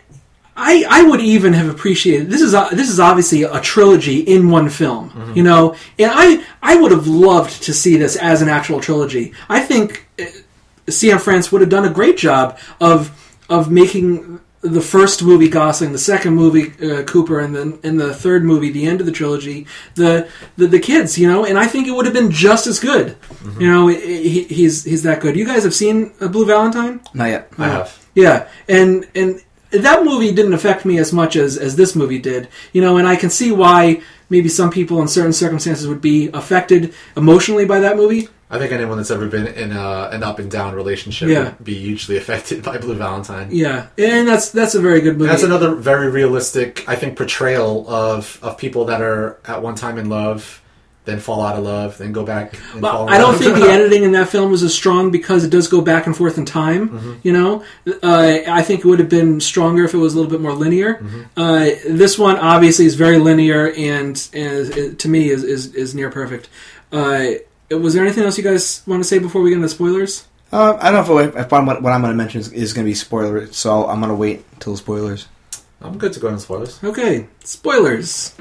I I would even have appreciated this is a, this is obviously a trilogy in one film. Mm-hmm. You know, and I I would have loved to see this as an actual trilogy. I think uh, C M France would have done a great job of of making the first movie Gosling, the second movie uh, Cooper, and then and the third movie, the end of the trilogy, the the, the kids. You know, and I think it would have been just as good. Mm-hmm. You know, he, he's he's that good. You guys have seen uh, Blue Valentine? Not yet. I have. Yeah, and and that movie didn't affect me as much as, as this movie did. You know, and I can see why maybe some people in certain circumstances would be affected emotionally by that movie. I think anyone that's ever been in a, an up and down relationship Yeah. would be hugely affected by Blue Valentine. Yeah, and that's that's a very good movie. And that's another very realistic, I think, portrayal of, of people that are at one time in love, then fall out of love, then go back and But fall in I don't love. think the editing in that film was as strong because it does go back and forth in time. Mm-hmm. You know, uh, I think it would have been stronger if it was a little bit more linear. Mm-hmm. Uh, this one obviously is very linear, and, and is, to me is, is is near perfect. Uh, was there anything else you guys want to say before we get into spoilers? Uh, I don't know if, if I'm, what, what I'm going to mention is, is going to be spoiler, so I'm going to wait until the spoilers. I'm good to go into spoilers. Okay, spoilers.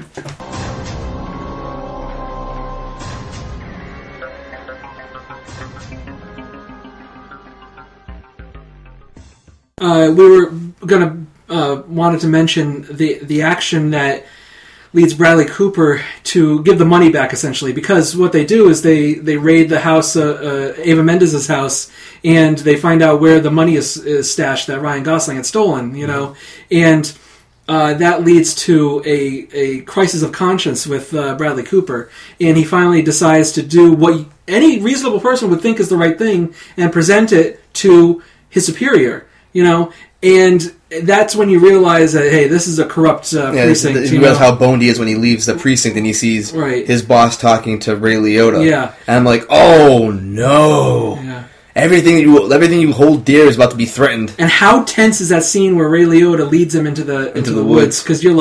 Uh, we were gonna uh, wanted to mention the the action that leads Bradley Cooper to give the money back, essentially, because what they do is they, they raid the house, uh, uh, Eva Mendes' house, and they find out where the money is, is stashed that Ryan Gosling had stolen, you know, and uh, that leads to a, a crisis of conscience with uh, Bradley Cooper, and he finally decides to do what any reasonable person would think is the right thing and present it to his superior, you know, and that's when you realize that, hey, this is a corrupt uh, Yeah, precinct. you you realize know? how boned he is when he leaves the precinct and he sees Right. his boss talking to Ray Liotta. Yeah. And I'm like, oh no. Yeah. Everything you everything you hold dear is about to be threatened. And how tense is that scene where Ray Liotta leads him into the into, Into the, the woods? woods. Because you're like,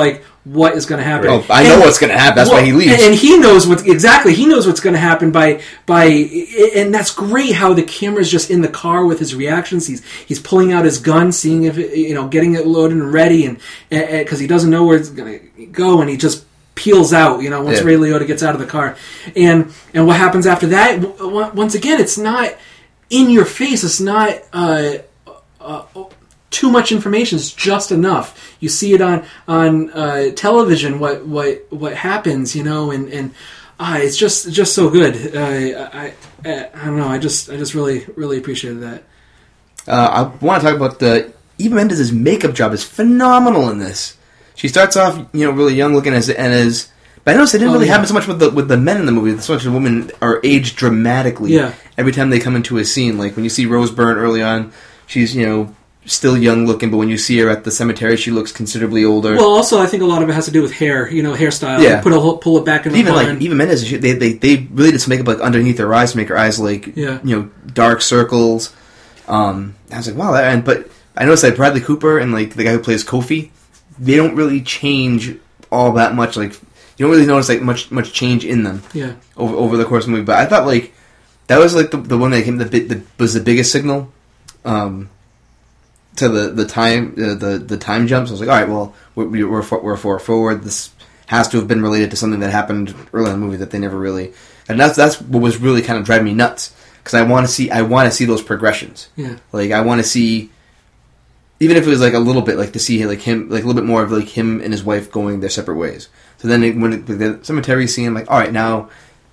what is going to happen. Oh, I know and, what's going to happen. That's well, why he leaves. And, and he knows what exactly. He knows what's going to happen by by, and that's great. How the camera's just in the car with his reactions. He's he's pulling out his gun, seeing if it, you know, getting it loaded and ready, and because he doesn't know where it's going to go, and he just peels out. You know, once Yeah. Ray Liotta gets out of the car, and and what happens after that? w- Once again, it's not in your face. It's not. Uh, uh, too much information is just enough. You see it on on uh, television. What what what happens? You know, and and uh, it's just just so good. Uh, I, I I don't know. I just I just really really appreciated that. Uh, I want to talk about the Eva Mendes' makeup job is phenomenal in this. She starts off, you know, really young looking as and as. But I noticed it didn't Oh, really yeah. happen so much with the with the men in the movie. So much the women are aged dramatically. Yeah. Every time they come into a scene, like when you see Rose Byrne early on, she's you know still young looking, but when you see her at the cemetery, she looks considerably older. Well, also I think a lot of it has to do with hair. You know, hairstyle. Yeah. Put a whole- pull it back in the even bun. like even Mendes, she, they, they they really did some makeup like underneath her eyes to make her eyes like Yeah. you know dark circles. Um, I was like, wow, that, and but I noticed that Bradley Cooper and like the guy who plays Kofi, they don't really change all that much. Like you don't really notice like much much change in them Yeah. over over the course of the movie. But I thought like that was like the, the one that came the, bit the was the biggest signal. Um, to the the time uh, the the time jumps. I was like, all right, well, we're we're for, we're for forward. This has to have been related to something that happened early in the movie that they never really. And that's that's what was really kind of driving me nuts because I want to see I want to see those progressions. Yeah. Like I want to see, even if it was like a little bit, like to see like him like a little bit more of like him and his wife going their separate ways. So then it, when it, the cemetery scene, I'm like, all right, now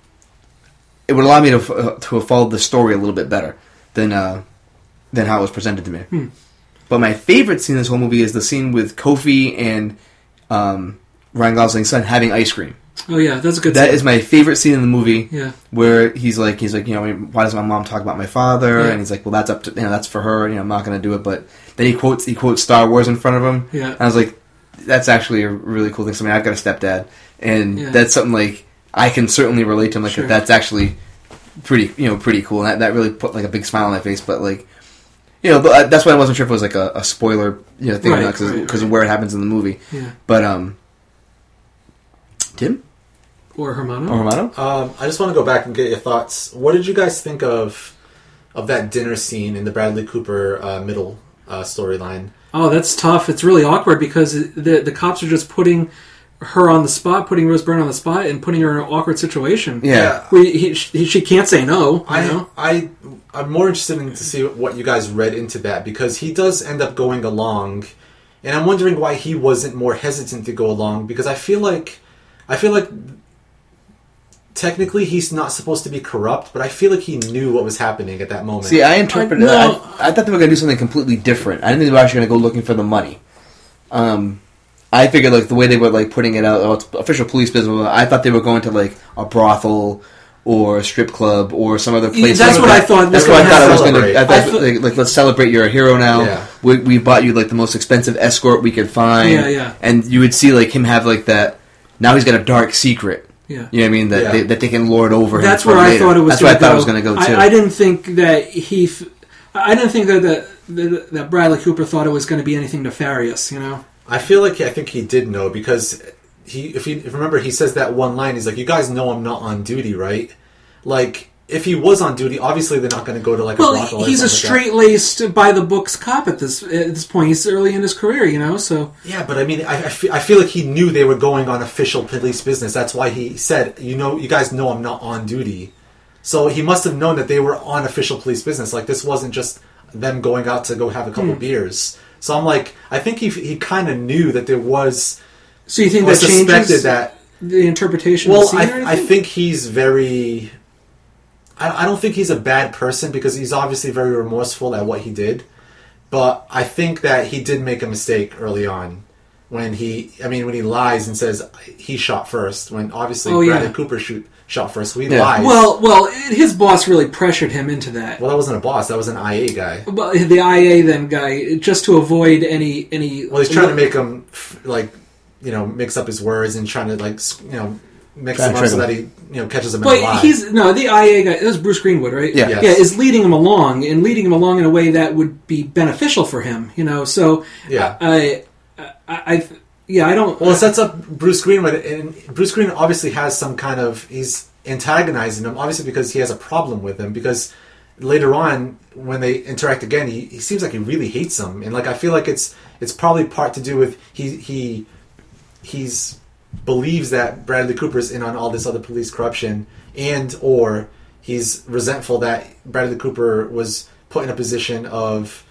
it would allow me to uh, to have followed the story a little bit better than uh, than how it was presented to me. Hmm. But my favorite scene in this whole movie is the scene with Kofi and um, Ryan Gosling's son having ice cream. Oh yeah, that's a good. That scene. is my favorite scene in the movie. Yeah. Where he's like, he's like, you know, why does my mom talk about my father? Yeah. And he's like, well, that's up to, you know, that's for her. You know, I'm not going to do it. But then he quotes, he quotes Star Wars in front of him. Yeah. And I was like, that's actually a really cool thing. So I mean, I've got a stepdad, and Yeah. that's something like I can certainly relate to him. Like Sure. that's actually pretty, you know, pretty cool. And that, that really put like a big smile on my face. But like, you know, but that's why I wasn't sure if it was like a, a spoiler, you know, thing Right, because right, right. of where it happens in the movie. Yeah. But um, Tim Or Hermano. or Romano? Um, I just want to go back and get your thoughts. What did you guys think of of that dinner scene in the Bradley Cooper uh, middle uh, storyline? Oh, that's tough. It's really awkward because the the cops are just putting her on the spot, putting Rose Byrne on the spot, and putting her in an awkward situation. Yeah. Where he, he, she can't say no. You I, know? I, I'm more interested in to see what you guys read into that because he does end up going along, and I'm wondering why he wasn't more hesitant to go along because I feel like, I feel like technically he's not supposed to be corrupt, but I feel like he knew what was happening at that moment. See, I interpreted. I- I, no. I, I thought they were going to do something completely different. I didn't think they were actually going to go looking for the money. Um, I figured like the way they were like putting it out, oh, it's official police business. I thought they were going to like a brothel or a strip club or some other place. That's what I thought That's was what I gonna thought it was going happen. to. I I thought thought- like, like let's celebrate. You're a hero now. Yeah. We we bought you like the most expensive escort we could find. Yeah, yeah. And you would see like him have like that. Now he's got a dark secret. Yeah. You know what I mean? That Yeah. they, that they can lord over him. That's for where I later. thought it was. That's where I gonna thought go. it was going to go too. I, I didn't think that he. f- I didn't think that that, that that Bradley Cooper thought it was going to be anything nefarious. You know. I feel like I think he did know because he, if you if you remember, he says that one line. He's like, "You guys know I'm not on duty, right?" Like, if he was on duty, obviously they're not going to go to like a Well, brothel or he's a something like that. straight laced, by the books cop at this at this point. He's early in his career, you know. So Yeah, but I mean, I, I, feel, I feel like he knew they were going on official police business. That's why he said, "You know, you guys know I'm not on duty." So he must have known that they were on official police business. Like this wasn't just them going out to go have a couple Hmm. beers. So I'm like, I think he he kind of knew that there was. So you think or that changes suspected that. the interpretation Well, of the scene or I, I anything? think he's very. I, I don't think he's a bad person because he's obviously very remorseful at what he did, but I think that he did make a mistake early on when he. I mean, when he lies and says he shot first, when obviously Oh, yeah. Bradley Cooper shoot shot first. So he Yeah. lies. Well, well, his boss really pressured him into that. well, that wasn't a boss. That was an I A guy. Well, the I A then guy, just to avoid any any. Well, he's trying to make him f- like, you know, mix up his words and trying to like, s- you know, mix Try them to up trick so him. that he, you know, catches him in a But lie. he's no the I A guy. It was Bruce Greenwood, right? Yeah. Yes. yeah, is leading him along and leading him along in a way that would be beneficial for him. You know, so Yeah. I, I, I yeah, I don't. Well, it sets up Bruce Greenwood, and Bruce Greenwood obviously has some kind of he's antagonizing him, obviously because he has a problem with him. Because later on, when they interact again, he, he seems like he really hates him, and like I feel like it's it's probably part to do with he he he's believes that Bradley Cooper's in on all this other police corruption, and or he's resentful that Bradley Cooper was put in a position of.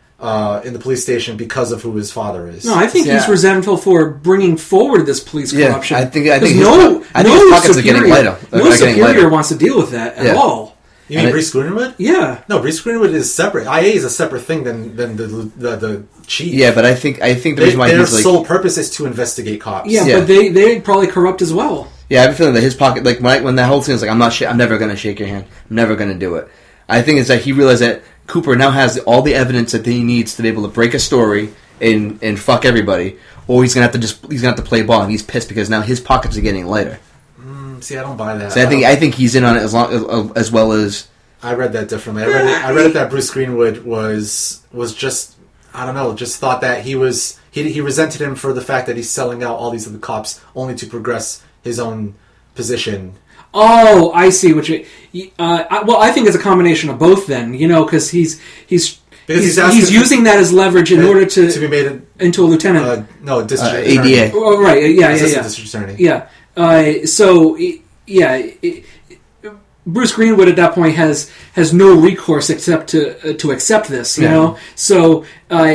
Uh, in the police station because of who his father is. No, I think Yeah. he's resentful for bringing forward this police Yeah, corruption. I think- I think 'Cause his no, po- I think no his pockets are superior, getting lighter. They're No getting superior lighter. wants to deal with that at Yeah. all. You mean And it- Bruce Greenwood? Yeah. No, Bruce Greenwood is separate. I A is a separate thing than than the the, the chief. Yeah, but I think I think the They, reason why their he's like sole purpose is to investigate cops. Yeah, Yeah. but they they probably corrupt as well. yeah, I have a feeling that his pocket like when I, when that whole thing is like I'm not sh- I'm never going to shake your hand. I'm never going to do it. I think it's that he realized that Cooper now has all the evidence that he needs to be able to break a story and and fuck everybody, or he's gonna have to just he's gonna have to play ball, and he's pissed because now his pockets are getting lighter. Mm, see, I don't buy that. So I think don't- I think he's in on it as long as, as well as I read that differently. I read it. I read it that Bruce Greenwood was was just I don't know, just thought that he was he he resented him for the fact that he's selling out all these other cops only to progress his own position. Oh, I see what you. Uh, I, well, I think it's a combination of both. Then you know, because he's he's Because he's, he's asking he's for- using that as leverage in order to, to be made a, into a lieutenant. uh, no district Uh, attorney. A D A. oh, right? Yeah, yeah, Assistant yeah. district attorney. Yeah. Uh, so, i- yeah, i- Bruce Greenwood at that point has has no recourse except to uh, to accept this. You Yeah. know, so uh,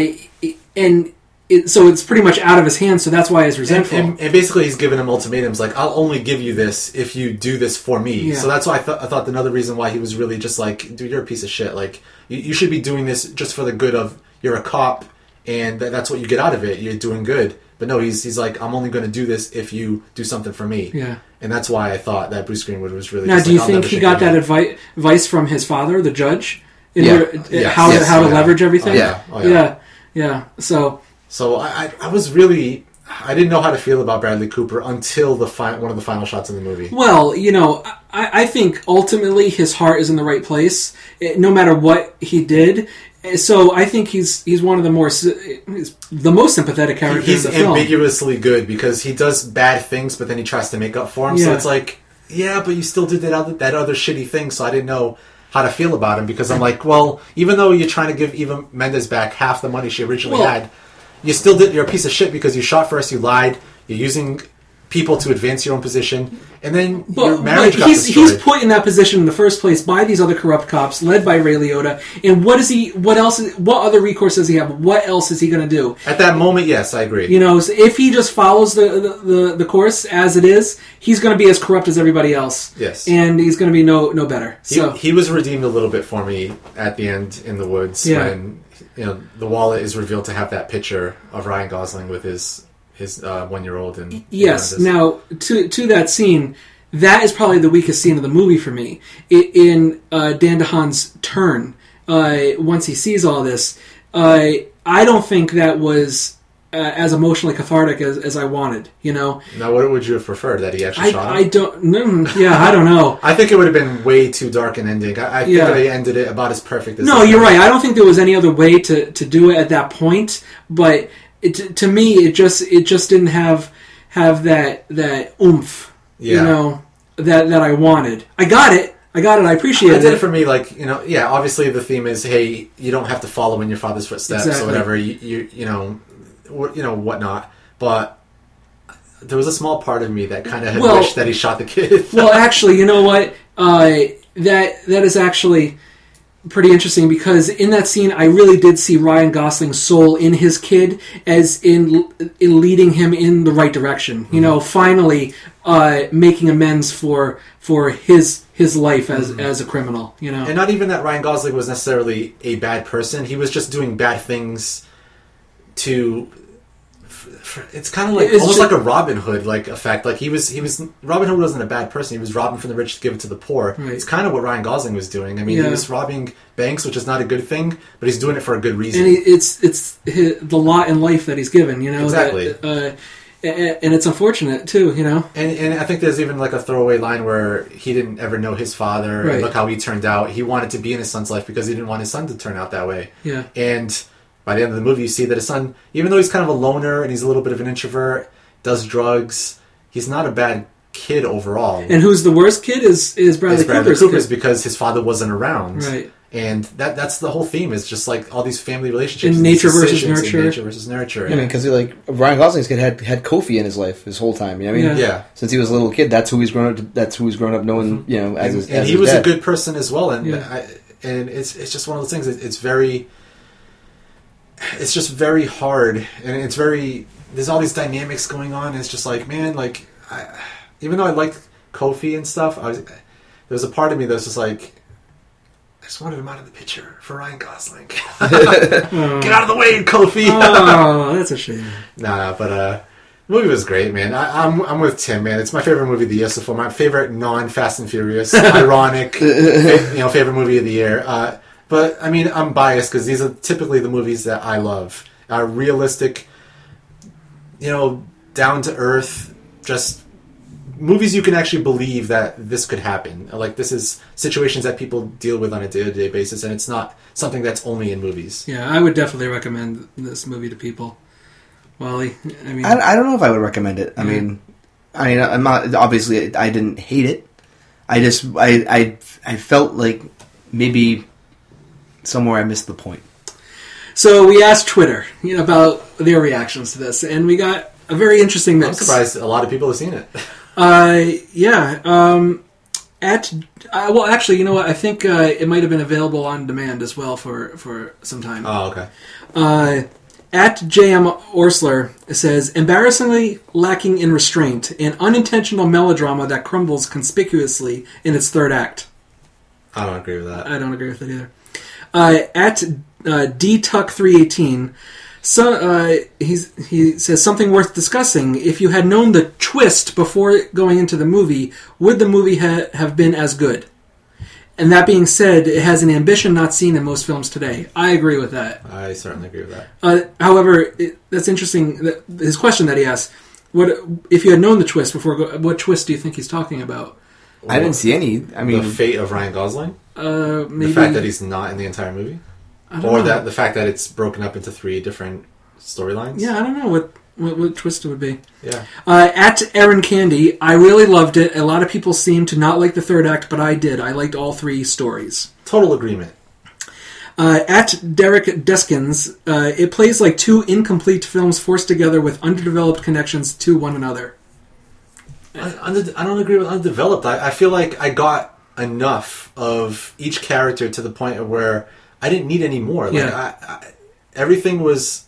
and it, so it's pretty much out of his hands. So that's why he's And, resentful. and, and basically, he's giving him ultimatums like, "I'll only give you this if you do this for me." Yeah. So that's why I thought I thought another reason why he was really just like, "Dude, you're a piece of shit. Like, you, you should be doing this just for the good of you're a cop, and th- that's what you get out of it. You're doing good." But no, he's he's like, "I'm only going to do this if you do something for me." Yeah. And that's why I thought that Bruce Greenwood was really. Now, just do you like, "I'll think never he shake got your that hand." advi- advice from his father, the judge, in Yeah. order, Yes. how Yes. how to Oh, yeah. leverage everything? Oh, yeah. Oh, yeah. yeah, yeah. So. So I, I I was really I didn't know how to feel about Bradley Cooper until the fi- one of the final shots in the movie. Well, you know, I, I think ultimately his heart is in the right place, eh, no matter what he did. Eh, So I think he's he's one of the more sy- he's the most sympathetic characters He's in the film. ambiguously good because he does bad things, but then he tries to make up for them. So Yeah. it's like, yeah, but you still did that other, that other shitty thing. So I didn't know how to feel about him because I'm like, well, even though you're trying to give Eva Mendes back half the money she originally Well- had, you still did. You're a piece of shit because you shot first, you lied, you're using people to advance your own position, and then your But, marriage but got he's destroyed. he's put in that position in the first place by these other corrupt cops, led by Ray Liotta. And what is he? What else? Is, what other recourse does he have? What else is he going to do? At that moment, yes, I agree. You know, so if he just follows the, the, the, the course as it is, he's going to be as corrupt as everybody else. Yes. And he's going to be no no better. He, So he was redeemed a little bit for me at the end in the woods Yeah. when you know the wallet is revealed to have that picture of Ryan Gosling with his his uh, one year old and yes. and this- Now to to that scene, that is probably the weakest scene of the movie for me. I in uh, Dan DeHaan's turn, uh, once he sees all this, uh, I don't think that was uh, as emotionally cathartic as, as I wanted. You know, now what would you have preferred that he actually I shot him? I don't. Mm, yeah, I don't know. I think it would have been way too dark an ending. I, I think Yeah. they ended it about as perfect as No, they you're could. right. I don't think there was any other way to, to do it at that point. But it, to me, it just it just didn't have have that that oomph. You Yeah. know that that I wanted. I got it. I got it. I It appreciated did it. it for me, like, you know, yeah, obviously the theme is, hey, you don't have to follow in your father's footsteps Exactly. or whatever, you, you, you know, what, you know, whatnot. But there was a small part of me that kind of had Well- wished that he shot the kid. Well, actually, you know what? Uh, that that is actually pretty interesting because in that scene, I really did see Ryan Gosling's soul in his kid, as in in leading him in the right direction. You know, finally uh, making amends for for his his life as as a criminal. You know, And not even that Ryan Gosling was necessarily a bad person. He was just doing bad things to. f- f- It's kind of like It's almost just- like a Robin Hood like effect. Like he was, he was Robin Hood wasn't a bad person. He was robbing from the rich to give it to the poor. Right. It's kind of what Ryan Gosling was doing. I mean, Yeah. he was robbing banks, which is not a good thing, but he's doing it for a good reason. and he, it's it's hi the lot in life that he's given. You know, Exactly. That, uh, a- and it's unfortunate too. You know, And, and I think there's even like a throwaway line where he didn't ever know his father. Right. And look how he turned out. He wanted to be in his son's life because he didn't want his son to turn out that way. Yeah. And by the end of the movie, you see that his son, even though he's kind of a loner and he's a little bit of an introvert, does drugs, he's not a bad kid overall. And who's the worst kid is is Bradley, It's Bradley Cooper's Cooper's kid. because his father wasn't around. Right. And that that's the whole theme, is just like all these family relationships. And and nature these versus decisions and nurture. nature versus nurture. I mean, because like Ryan Gosling's kid had had Kofi in his life his whole time. You know what I mean? Yeah. Yeah. Since he was a little kid, that's who he's grown up. To, that's who he's grown up knowing. You know, as and, his, and as he his was dad. a good person as well. And Yeah. I, and it's it's just one of those things. It, it's very, it's just very hard, and it's very. There's all these dynamics going on. And it's just like, man, like, I, even though I liked Kofi and stuff, I was there was a part of me that was just like, I just wanted him out of the picture for Ryan Gosling. Get out of the way, Kofi. Oh, that's a shame. Nah, but uh, the movie was great, man. I, I'm I'm with Tim, man. It's my favorite movie of the year so far. My favorite non-Fast and Furious, ironic, fa- you know, favorite movie of the year. Uh, but I mean, I'm biased because these are typically the movies that I love. Uh, realistic, you know, down to earth, just movies you can actually believe that this could happen. Like, this is situations that people deal with on a day-to-day basis, and it's not something that's only in movies. Yeah, I would definitely recommend this movie to people. Wally, I mean, I, I don't know if I would recommend it. I Yeah. mean, I mean, I'm not obviously. I didn't hate it. I just, I, I, I felt like maybe somewhere I missed the point. so we asked Twitter, you know, about their reactions to this, and we got a very interesting I'm mix. surprised a lot of people have seen it. Uh, yeah. Um, at uh, well, actually, you know what? I think uh, it might have been available on demand as well for for some time. Oh, okay. Uh, at J M Orsler says, embarrassingly lacking in restraint, an unintentional melodrama that crumbles conspicuously in its third act. I don't agree with that. I don't agree with it either. Uh, at uh, D Tuck three eighteen, so uh, he's, he says something worth discussing. If you had known the twist before going into the movie, would the movie ha- have been as good? And that being said, it has an ambition not seen in most films today. I agree with that. I certainly agree with that. Uh, however, it, that's interesting. That, his question that he asked: "What if you had known the twist before? Go, what twist do you think he's talking about?" I didn't see any. I mean, The fate of Ryan Gosling? Uh, maybe The fact that he's not in the entire movie? I don't Or know. that the fact that it's broken up into three different storylines? Yeah, I don't know what what, what twist it would be. Yeah. Uh, at Aaron Candy, I really loved it. A lot of people seem to not like the third act, but I did. I liked all three stories. Total agreement. Uh, at Derek Deskins, uh, it plays like two incomplete films forced together with underdeveloped connections to one another. I, under, I don't agree with undeveloped. I, I feel like I got enough of each character to the point of where I didn't need any more. Like, Yeah. I, I, everything was...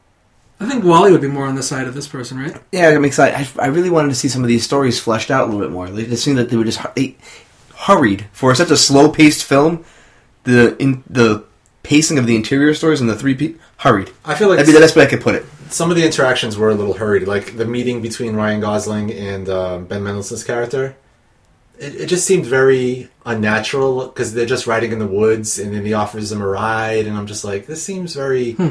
I think Wally would be more on the side of this person, right? yeah, I'm excited. I, I really wanted to see some of these stories fleshed out a little bit more. Like, it seemed that they were just hu- they hurried for such a slow-paced film. The in the pacing of the interior stories and the three pe- hurried. I feel like That'd be the best way I could put it. some of the interactions were a little hurried. Like the meeting between Ryan Gosling and uh, Ben Mendelsohn's character. It, it just seemed very unnatural because they're just riding in the woods and then he offers them a ride. And I'm just like, this seems very... Hmm.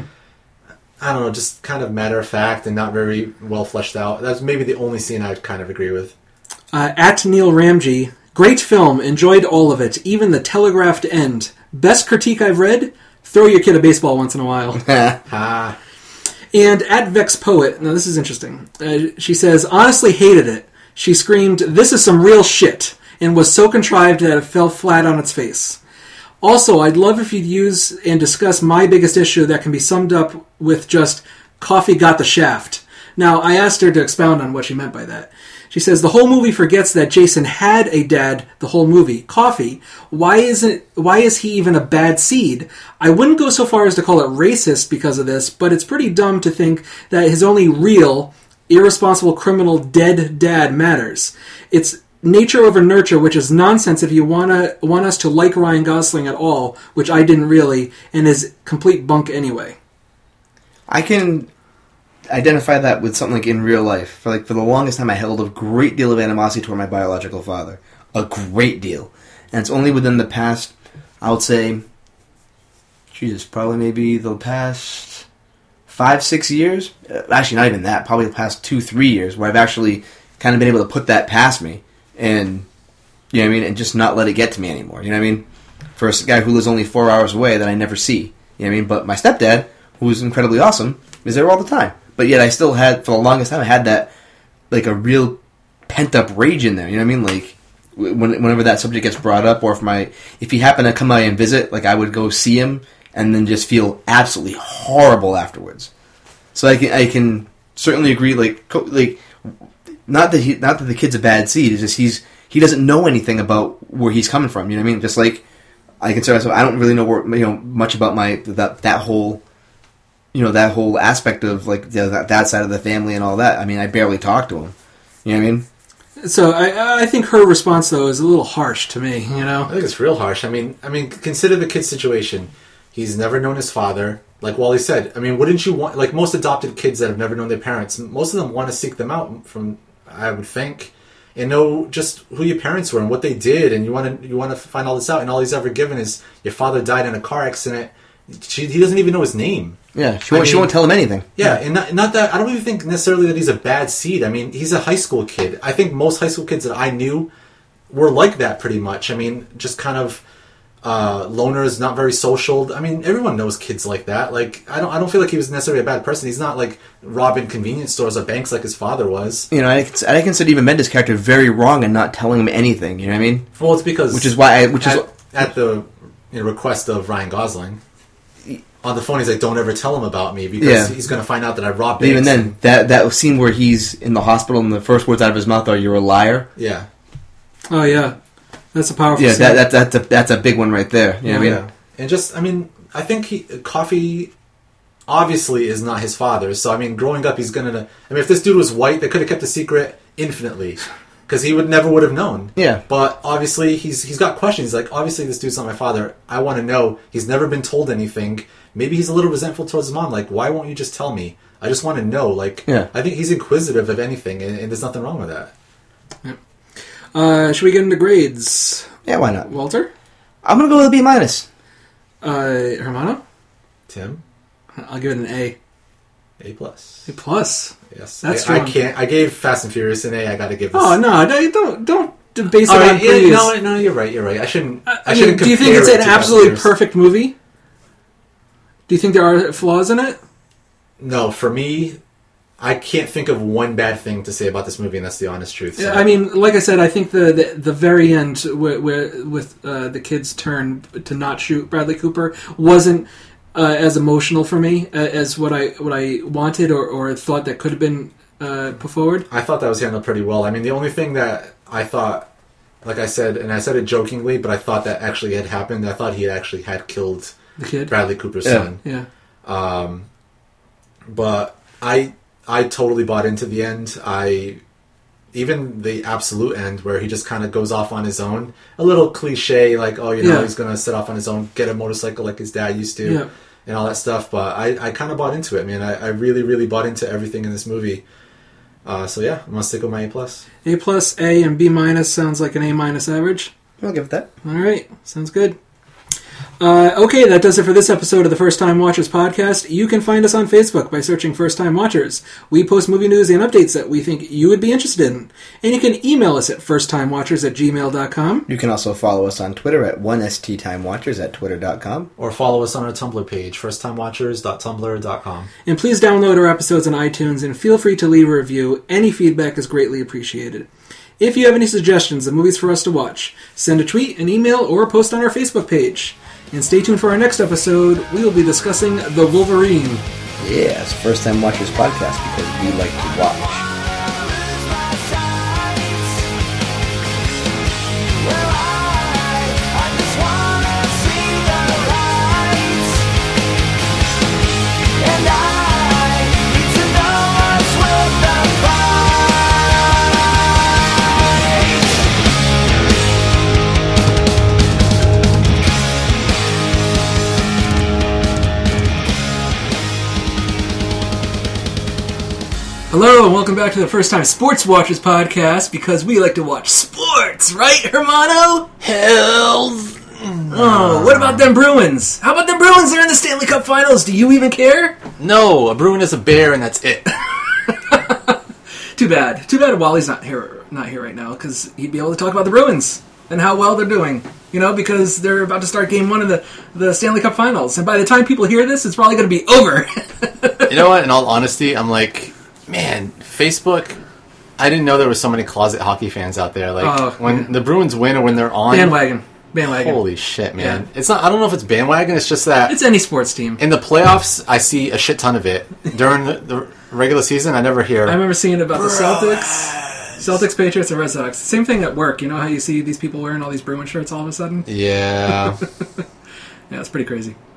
I don't know, just kind of matter of fact and not very well fleshed out. That's maybe the only scene I'd kind of agree with. Uh, at Neil Ramji, great film, enjoyed all of it, even the telegraphed end. Best critique I've read, throw your kid a baseball once in a while. Ah, And at Vex Poet, now this is interesting, uh, she says, honestly hated it. She screamed, this is some real shit, and was so contrived that it fell flat on its face. Also, I'd love if you'd use and discuss my biggest issue that can be summed up with just, coffee got the shaft. Now, I asked her to expound on what she meant by that. She says, the whole movie forgets that Jason had a dad the whole movie, Coffee. Why isn't, why is he even a bad seed? I wouldn't go so far as to call it racist because of this, but it's pretty dumb to think that his only real, irresponsible criminal dead dad matters. It's nature over nurture, which is nonsense if you wanna want us to like Ryan Gosling at all, which I didn't really, and is complete bunk anyway. I can identify that with something like in real life. For like for the longest time, I held a great deal of animosity toward my biological father, a great deal, and it's only within the past, I would say, Jesus, probably maybe the past five, six years. Uh, actually, not even that. Probably the past two, three years, where I've actually kind of been able to put that past me, and you know what I mean, and just not let it get to me anymore. You know what I mean? For a guy who lives only four hours away that I never see, you know what I mean. But my stepdad, who's incredibly awesome, is there all the time. But yet I still had, for the longest time, I had that, like, a real pent-up rage in there, you know what I mean? Like, when, whenever that subject gets brought up, or if my, if he happened to come by and visit, like, I would go see him, and then just feel absolutely horrible afterwards. So I can, I can certainly agree, like, co- like, not that he, not that the kid's a bad seed, it's just he's, he doesn't know anything about where he's coming from, you know what I mean? Just like, I consider myself, I don't really know where, you know, much about my, that, that whole, you know, that whole aspect of, like, the, that, that side of the family and all that. I mean, I barely talk to him. You know what I mean? So I, I think her response, though, is a little harsh to me, you know? I think it's real harsh. I mean, I mean, consider the kid's situation. He's never known his father. Like Wally said, I mean, wouldn't you want, like most adopted kids that have never known their parents, most of them want to seek them out from, I would think, and know just who your parents were and what they did, and you want to you want to find all this out, and all he's ever given is your father died in a car accident. She, he doesn't even know his name. Yeah, she won't, she won't tell him anything. Yeah, and not, not that, I don't even think necessarily that he's a bad seed. I mean, he's a high school kid. I think most high school kids that I knew were like that pretty much. I mean, just kind of uh, loners, not very social. I mean, everyone knows kids like that. Like, I don't I don't feel like he was necessarily a bad person. He's not like robbing convenience stores or banks like his father was. You know, I, I consider even Mendes' character very wrong in not telling him anything. You know what I mean? Well, it's because which is why I, which at, is at the you know, request of Ryan Gosling. On the phone, he's like, "Don't ever tell him about me because yeah. he's going to find out that I robbed." Even then, that that scene where he's in the hospital and the first words out of his mouth are "You're a liar." Yeah. Oh yeah, that's a powerful. Yeah, scene. that, that that's a that's a big one right there. You know what I yeah. mean? And just, I mean, I think he Coffee obviously is not his father. So I mean, growing up, he's gonna. I mean, if this dude was white, they could have kept the secret infinitely. Because he would never would have known. Yeah. But obviously, he's he's got questions. He's like, obviously, this dude's not my father. I want to know. He's never been told anything. Maybe he's a little resentful towards his mom. Like, why won't you just tell me? I just want to know. Like, yeah. I think he's inquisitive of anything, and, and there's nothing wrong with that. Yeah. Uh, should we get into grades? Yeah, why not? Walter? I'm going to go with a B minus. Uh, Hermano? Tim? I'll give it an A. A plus. A plus. Yes. That's I, I strong. can't. I gave Fast and Furious an A. I got to give this. Oh no! Don't don't base it All on right, yeah, previous. no, no, you're right. You're right. I shouldn't. I, I, I mean, shouldn't. do you think compare it's it an to Fast and absolutely Furious. perfect movie? Do you think there are flaws in it? No, for me, I can't think of one bad thing to say about this movie, and that's the honest truth. So. I mean, like I said, I think the the, the very end where, where with uh, the kid's turn to not shoot Bradley Cooper wasn't uh, as emotional for me uh, as what I what I wanted or, or thought that could have been uh, put forward. I thought that was handled pretty well. I mean, the only thing that I thought, like I said, and I said it jokingly, but I thought that actually had happened. I thought he actually had killed The kid, Bradley Cooper's Yeah. son. yeah, Um, but I I totally bought into the end. I even the absolute end where he just kind of goes off on his own. A little cliche, like, oh, you know, Yeah. he's going to set off on his own, get a motorcycle like his dad used to, Yeah. and all that stuff. But I, I kind of bought into it, man. I, I really, really bought into everything in this movie. Uh, so yeah, I'm going to stick with my A+. plus. A plus, A, and B minus sounds like an A minus average. I'll give it that. All right, sounds good. Uh, okay, that does it for this episode of the First Time Watchers podcast. You can find us on Facebook by searching First Time Watchers. We post movie news and updates that we think you would be interested in. And you can email us at firsttimewatchers at gmail dot com. You can also follow us on Twitter at one S T Time Watchers at twitter dot com. Or follow us on our Tumblr page, first time watchers dot tumblr dot com. And please download our episodes on iTunes and feel free to leave a review. Any feedback is greatly appreciated. If you have any suggestions of movies for us to watch, send a tweet, an email, or post on our Facebook page. And stay tuned for our next episode. We will be discussing The Wolverine. Yeah, it's First Time Watchers podcast because we like to watch. Hello, and welcome back to the First Time Sports Watchers podcast, because we like to watch sports, right, Hermano? Hells! Oh, what about them Bruins? How about them Bruins? They're in the Stanley Cup Finals. Do you even care? No, a Bruin is a bear, and that's it. Too bad. Too bad Wally's not here, not here right now, because he'd be able to talk about the Bruins and how well they're doing. You You know, because they're about to start Game One of the the Stanley Cup Finals, and by the time people hear this, it's probably going to be over. You know what? In all honesty, I'm like, man, Facebook. I didn't know there was so many closet hockey fans out there. Like Oh, when yeah. the Bruins win or when they're on bandwagon, bandwagon. Holy shit, man! Yeah. It's not. I don't know if it's bandwagon. It's just that It's any sports team. in the playoffs, I see a shit ton of it. During the, the regular season, I never hear. I remember seeing about the Celtics, Celtics, Patriots, and Red Sox. Same thing at work. You know how you see these people wearing all these Bruin shirts all of a sudden? Yeah. Yeah, it's pretty crazy.